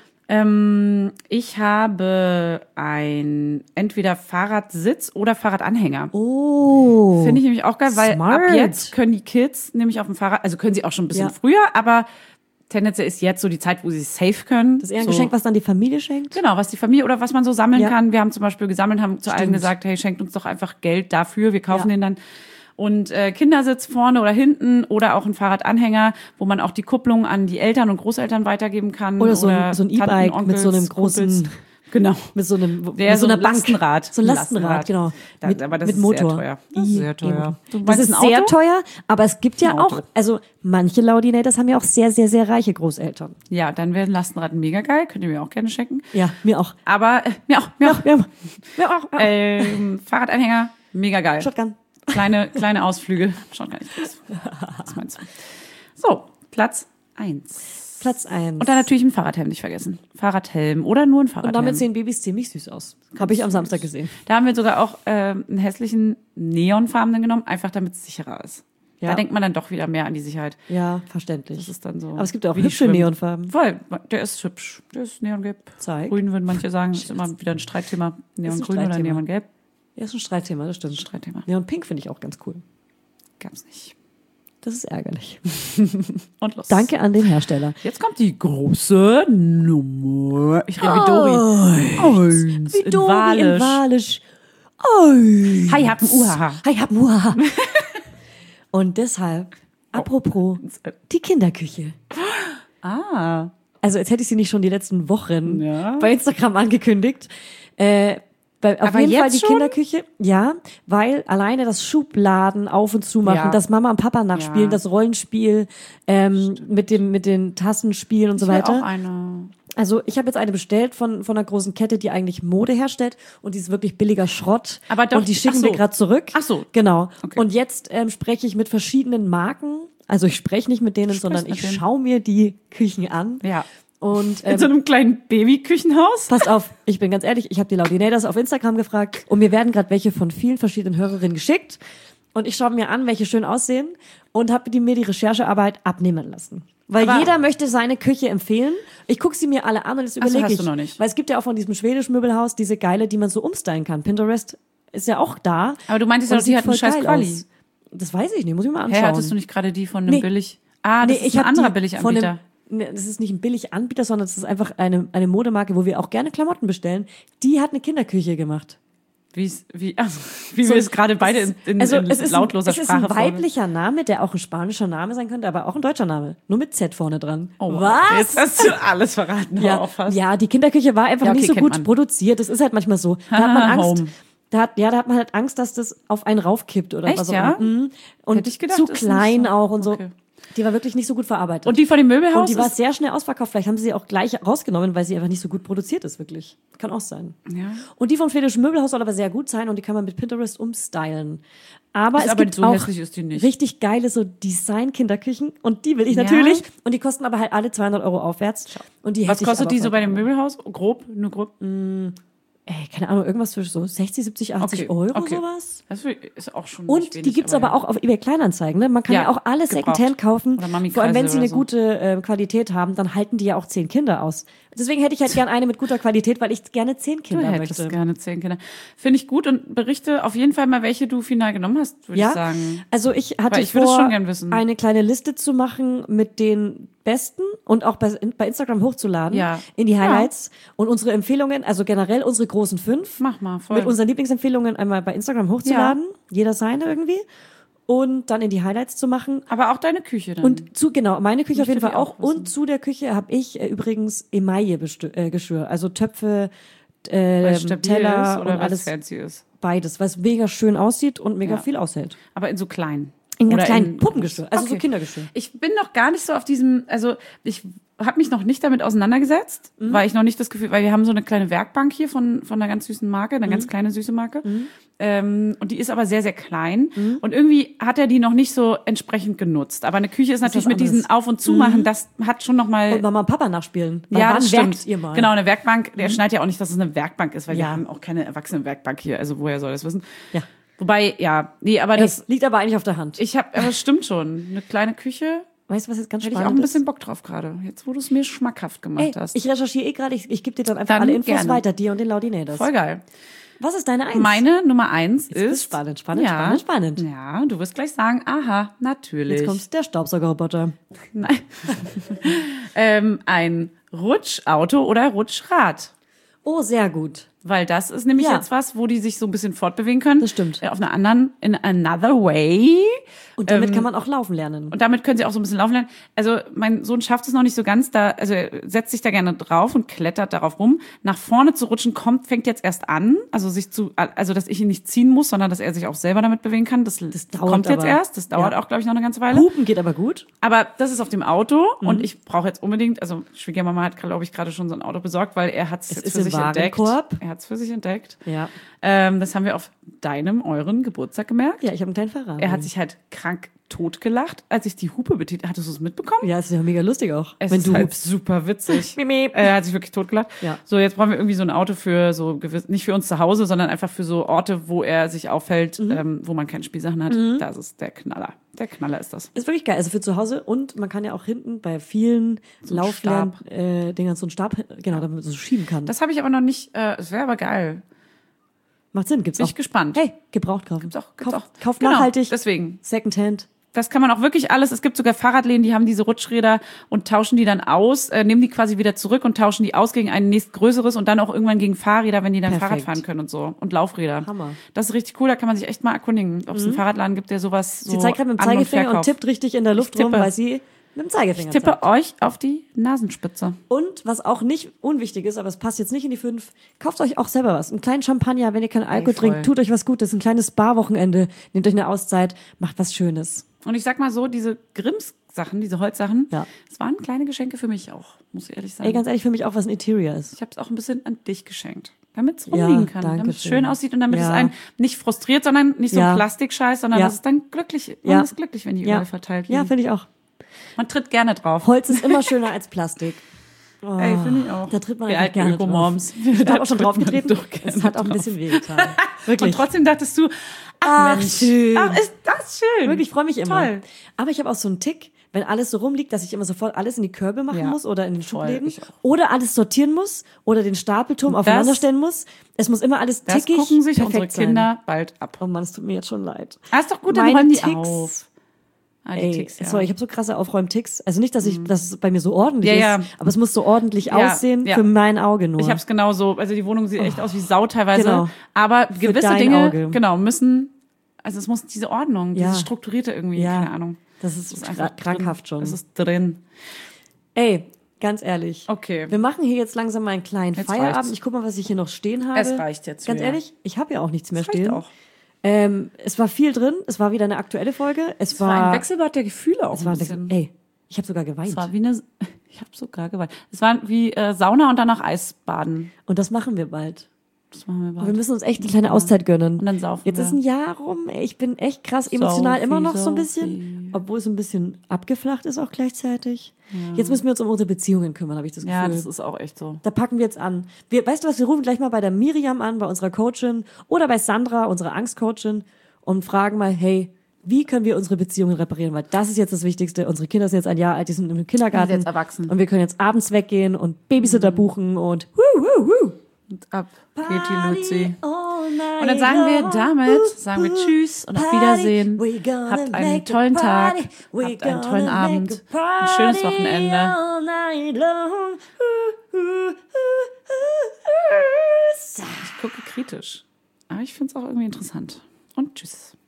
Ich habe entweder Fahrradsitz oder Fahrradanhänger. Oh. Finde ich nämlich auch geil, weil Smart. ab jetzt können die Kids nämlich auf dem Fahrrad, also können sie auch schon ein bisschen Ja. früher, aber tendenziell ist jetzt so die Zeit, wo sie safe können. Das ist eher ein so, Geschenk, was dann die Familie schenkt. Genau, was die Familie oder was man so sammeln Ja. kann. Wir haben zum Beispiel gesammelt, haben zu allen Stimmt. gesagt, hey, schenkt uns doch einfach Geld dafür, wir kaufen Ja. den dann. Und Kindersitz vorne oder hinten oder auch ein Fahrradanhänger, wo man auch die Kupplung an die Eltern und Großeltern weitergeben kann. Oder so ein Tanten, E-Bike mit so einem Onkels, großen, Kumpels. Genau. mit so einem, Der mit so einer ein Bank. Lastenrad. So ein Lastenrad, genau. Aber das mit ist Motor. sehr teuer. Das ist sehr teuer. Du Das meinst ist ein sehr Auto? teuer, aber es gibt ja Ein Auto. auch, also manche Laudinators haben ja auch sehr, sehr, sehr reiche Großeltern. Ja, dann wäre ein Lastenrad mega geil. Könnt ihr mir auch gerne schenken. Ja, mir auch. Aber, mir auch. Ja, auch. Fahrradanhänger, mega geil. Shotgun. Kleine Ausflüge. Schaut gar nicht aus. Was meinst du? So, Platz 1. Platz 1. Und dann natürlich ein Fahrradhelm nicht vergessen. Fahrradhelm oder nur ein Und Fahrradhelm. damit sehen Babys ziemlich süß aus. Habe ich am Samstag gesehen. Da haben wir sogar auch einen hässlichen neonfarbenen genommen, einfach damit es sicherer ist. Ja. Da denkt man dann doch wieder mehr an die Sicherheit. Ja, verständlich. Das ist dann so. Aber es gibt ja auch wie die hübsche schwimmen. Neonfarben. Voll, der ist hübsch. Der ist neongelb. Zeig. Grün würden manche sagen. Das ist immer wieder ein Streitthema. Neongrün oder Streitthema. neongelb. Ja, ist ein Streitthema, das stimmt. Streitthema. Neon Pink finde ich auch ganz cool. Gab's nicht. Das ist ärgerlich. Und los. Danke an den Hersteller. Jetzt kommt die große Nummer. Ich rede wie Dori. Eins. Wie in Dori Walisch. in Walisch. Oi. Hi, hab ein Uhaha. Hi, hab Uhaha. Und deshalb, apropos, die Kinderküche. Ah. also jetzt hätte ich sie nicht schon die letzten Wochen Ja. bei Instagram angekündigt. Auf Aber jeden Fall jetzt die schon? Kinderküche, ja, weil alleine das Schubladen auf und zu machen, Ja. das Mama und Papa nachspielen, Ja. das Rollenspiel mit den Tassenspielen und so Ich will weiter. auch eine. Also ich habe jetzt eine bestellt von einer großen Kette, die eigentlich Mode herstellt und die ist wirklich billiger Schrott. Aber doch- und die schicken ach so. wir gerade zurück. Ach so. Genau. Okay. Und jetzt spreche ich mit verschiedenen Marken. Also ich spreche nicht mit denen, sondern mit ich denen. schaue mir die Küchen an. Ja. Und In so einem kleinen Babyküchenhaus. passt auf, ich bin ganz ehrlich, ich habe die Laudinators auf Instagram gefragt und mir werden gerade welche von vielen verschiedenen Hörerinnen geschickt und ich schaue mir an, welche schön aussehen und habe mir die Recherchearbeit abnehmen lassen. Weil Aber- jeder möchte seine Küche empfehlen. Ich gucke sie mir alle an und jetzt Ach so, überlege hast ich. du noch nicht. Weil es gibt ja auch von diesem schwedischen Möbelhaus diese geile, die man so umstylen kann. Pinterest ist ja auch da. Aber du meintest ja, Und die sieht hat einen voll scheiß geil Quali. aus. Das weiß ich nicht, muss ich mal anschauen. Hä, hattest du nicht gerade die von einem Nee. Billig... Ah, das ist ein hab anderer die von Billiganbieter. einem- Nee, das ist nicht ein Billiganbieter, sondern es ist einfach eine Modemarke, wo wir auch gerne Klamotten bestellen. Die hat eine Kinderküche gemacht. Wie wir es gerade beide in es ist lautloser es ist Sprache ein weiblicher Name, der auch ein spanischer Name sein könnte, aber auch ein deutscher Name. Nur mit Z vorne dran. Jetzt hast du alles verraten. Hör Ja, auf, fast. ja, die Kinderküche war einfach Ja, okay, nicht so kennt gut man. produziert. Das ist halt manchmal so. Da hat man Angst. Home. Da hat man halt Angst, dass das auf einen raufkippt oder Echt, was auch ja? immer. Mhm. Und Hätte ich gedacht, zu ist nicht klein so. auch und so. Okay. Die war wirklich nicht so gut verarbeitet. Und die von dem Möbelhaus Und die war ist... sehr schnell ausverkauft. Vielleicht haben sie auch gleich rausgenommen, weil sie einfach nicht so gut produziert ist, wirklich. Kann auch sein. Ja. Und die vom schwedischen Möbelhaus soll aber sehr gut sein und die kann man mit Pinterest umstylen. Aber Ist es aber gibt so auch hässlich ist die nicht. richtig geile so Design-Kinderküchen und die will ich Ja. natürlich. Und die kosten aber halt alle 200 € aufwärts. Und die Was hätte ich kostet aber die so voll bei dem gerne. Möbelhaus? Grob? Nur grob? Keine Ahnung, irgendwas zwischen so 60, 70, 80 Euro sowas. Das ist auch schon Und nicht wenig, die gibt's aber auch auf eBay Kleinanzeigen. Ne? Man kann Ja, ja auch alles gebraucht. Secondhand kaufen. Oder Mami-Kreise Vor allem, wenn sie oder eine so. gute Qualität haben, dann halten die ja auch 10 Kinder aus. Deswegen hätte ich halt gern eine mit guter Qualität, weil ich gerne 10 Du Kinder hättest möchte. gerne 10 Kinder. Finde ich gut und berichte auf jeden Fall mal, welche du final genommen hast, würde ich sagen. Also ich hatte Weil ich würde es vor, schon gern wissen. eine kleine Liste zu machen mit den besten und auch bei Instagram hochzuladen Ja. in die Ja. Highlights und unsere Empfehlungen, also generell unsere großen 5 Mach mal, voll. mit unseren Lieblingsempfehlungen einmal bei Instagram hochzuladen, jeder seine irgendwie und dann in die Highlights zu machen. Aber auch deine Küche dann. Und genau, meine Küche auf jeden Möchte Fall die auch. auch wissen. Und zu der Küche habe ich übrigens Emaille-Geschirr, also Töpfe, weil es stabil Teller ist oder und was alles fancy ist. beides, was mega schön aussieht und mega Ja. viel aushält. Aber in so klein. In ganz Oder kleinen Puppengeschirr, also so Okay. Kindergeschirr. Ich bin noch gar nicht so auf diesem, also ich habe mich noch nicht damit auseinandergesetzt, weil ich noch nicht das Gefühl, weil wir haben so eine kleine Werkbank hier von einer ganz süßen Marke, eine ganz kleine süße Marke. Und die ist aber sehr, sehr klein. Und irgendwie hat er die noch nicht so entsprechend genutzt. Aber eine Küche ist natürlich was mit diesen anderes. Auf- und Zumachen, das hat schon nochmal... Und Mama und Papa nachspielen. Weil Ja, wann das stimmt. werkt ihr mal? Genau, eine Werkbank, der schneidet ja auch nicht, dass es eine Werkbank ist, weil wir Ja. haben auch keine Erwachsene-Werkbank hier. Also woher soll das wissen? Ja. Wobei, ja, nee, aber das... Das liegt aber eigentlich auf der Hand. Aber es stimmt schon. Eine kleine Küche, Weißt du, was jetzt ganz hätte ich auch spannend ein bisschen ist? Bock drauf gerade. Jetzt, wo du es mir schmackhaft gemacht Ey, hast. ich recherchiere gerade, ich gebe dir dann einfach Dann alle Infos gerne. weiter, dir und den Laudinators. Voll geil. Was ist deine Eins? Meine Nummer 1 Jetzt wird's ist... spannend, spannend, ja, spannend. Ja, du wirst gleich sagen, aha, natürlich. Jetzt kommt der Staubsaugerroboter. Nein. Ein Rutschauto oder Rutschrad. Oh, sehr gut. Weil das ist nämlich Ja. jetzt was, wo die sich so ein bisschen fortbewegen können. Das stimmt. Auf einer anderen, in another way. Und damit kann man auch laufen lernen. Und damit können sie auch so ein bisschen laufen lernen. Also mein Sohn schafft es noch nicht so ganz, also er setzt sich da gerne drauf und klettert darauf rum. Nach vorne zu rutschen fängt jetzt erst an, also dass ich ihn nicht ziehen muss, sondern dass er sich auch selber damit bewegen kann. Das dauert kommt jetzt aber. erst. Das dauert Ja. auch, glaube ich, noch eine ganze Weile. Hupen geht aber gut. Aber das ist auf dem Auto Mhm. und ich brauche jetzt unbedingt, also Schwiegermama hat, glaube ich, gerade schon so ein Auto besorgt, weil er hat es jetzt ist für im sich entdeckt. Warenkorb. Er hat es für sich entdeckt. Ja. Das haben wir auf euren Geburtstag gemerkt. Ja, ich habe einen kleinen Ferrari. Er hat sich halt krank totgelacht, als ich die Hupe betitelt. Hattest du es mitbekommen? Ja, es ist ja mega lustig auch. Es wenn ist du halt hupst. super witzig. Miep, miep. Er hat sich wirklich totgelacht. Ja. So, jetzt brauchen wir irgendwie so ein Auto für so nicht für uns zu Hause, sondern einfach für so Orte, wo er sich aufhält, wo man keine Spielsachen hat. Das ist der Knaller. Der Knaller ist das. Ist wirklich geil. Also für zu Hause und man kann ja auch hinten bei vielen Lauflern-Dingern so einen Stab, genau, damit man so schieben kann. Das habe ich aber noch nicht, es wäre aber geil. Macht Sinn, gibt's Bin auch. ich gespannt. Hey, gebraucht kaufen. Gibt's auch. Kauft Genau, nachhaltig. deswegen. Secondhand. Das kann man auch wirklich alles. Es gibt sogar Fahrradläden, die haben diese Rutschräder und tauschen die dann aus, nehmen die quasi wieder zurück und tauschen die aus gegen ein nächstgrößeres und dann auch irgendwann gegen Fahrräder, wenn die dann Perfekt. Fahrrad fahren können und so. Und Laufräder. Hammer. Das ist richtig cool, da kann man sich echt mal erkundigen, ob es einen Fahrradladen gibt, der sowas so Sie zeigt gerade mit dem An- und Zeigefinger und verkauft. tippt richtig in der Luft Ich rum, tippe. weil sie Mit dem Zeigefinger. Ich tippe euch auf die Nasenspitze. Und was auch nicht unwichtig ist, aber es passt jetzt nicht in die 5, kauft euch auch selber was. Einen kleinen Champagner, wenn ihr keinen Alkohol voll. trinkt, tut euch was Gutes, ein kleines Spa-Wochenende, nehmt euch eine Auszeit, macht was Schönes. Und ich sag mal so, diese Grimms-Sachen, diese Holzsachen, Ja. das waren kleine Geschenke für mich auch, muss ich ehrlich sagen. Ey, ganz ehrlich, für mich auch was ein Interior ist. Ich habe es auch ein bisschen an dich geschenkt. Damit es rumliegen kann, danke damit es schön. schön aussieht und damit Ja. es einen nicht frustriert, sondern nicht so Ja. Plastikscheiß, sondern Ja. dass es dann glücklich, Ja. man ist glücklich, wenn die überall verteilt liegen. Ja, finde ich auch. Man tritt gerne drauf. Holz ist immer schöner als Plastik. Oh, Ey, finde ich auch. Da tritt man Wir einfach alten gerne Ökomoms. drauf. Ich Da habe auch schon tritt drauf man getreten. doch gerne Es hat auch ein drauf. bisschen wehgetan. Wirklich. Und trotzdem dachtest du, Ach, Mensch, schön. ach, ist das schön. Wirklich, ich freue mich immer. Toll. Aber ich habe auch so einen Tick, wenn alles so rumliegt, dass ich immer sofort alles in die Körbe machen Ja, muss oder in den voll, Schubläden. ich auch. Oder alles sortieren muss oder den Stapelturm aufeinander stellen muss. Es muss immer alles Das tickig gucken sich perfekt unsere Kinder sein. bald ab. Oh Mann, es tut mir jetzt schon leid. Ah, ist doch gut, dann Meine räumen die Ticks. auf. Ah, die Ey, Ticks, ja. sorry, ich habe so krasse Aufräumticks. Also nicht, dass dass es bei mir so ordentlich Ja, ja. ist, aber es muss so ordentlich Ja, aussehen ja. für mein Auge nur. Ich habe es genauso, also die Wohnung sieht echt aus wie Sau teilweise, Genau. aber gewisse dein Dinge, Auge. genau, müssen, also es muss diese Ordnung, Ja. dieses Strukturierte irgendwie, Ja. keine Ahnung. Das ist einfach krankhaft drin. schon. Es ist drin. Ey, ganz ehrlich. Okay. Wir machen hier jetzt langsam mal einen kleinen Jetzt Feierabend. reicht's. Ich guck mal, was ich hier noch stehen habe. Es reicht jetzt Ganz wieder. ehrlich, ich habe ja auch nichts mehr Das reicht stehen. auch. Es war viel drin. Es war wieder eine aktuelle Folge. Es war ein Wechselbad der Gefühle auch Es war ein bisschen. Ey, ich habe sogar geweint. Es war wie eine, ich habe sogar geweint. Es war wie Sauna und danach Eisbaden. Und das machen wir bald. Das machen wir Und wir bald. müssen uns echt eine kleine Auszeit gönnen. Und dann saufen Jetzt wir. ist ein Jahr rum. Ey, ich bin echt krass emotional Sophie, immer noch so ein Sophie. bisschen. Obwohl es ein bisschen abgeflacht ist auch gleichzeitig. Jetzt müssen wir uns um unsere Beziehungen kümmern, habe ich das Gefühl. Ja, das ist auch echt so. Da packen wir jetzt an. Weißt du was, wir rufen gleich mal bei der Miriam an, bei unserer Coachin oder bei Sandra, unserer Angstcoachin und fragen mal, hey, wie können wir unsere Beziehungen reparieren? Weil das ist jetzt das Wichtigste. Unsere Kinder sind jetzt ein Jahr alt, die sind im Kindergarten. Die sind jetzt erwachsen. Und wir können jetzt abends weggehen und Babysitter buchen und Und ab geht die Luzi. Und Und dann sagen wir damit, sagen wir Tschüss und auf Wiedersehen. Habt einen tollen Tag, habt einen tollen Abend, ein schönes Wochenende. Ich gucke kritisch, aber ich finde es auch irgendwie interessant. Und tschüss.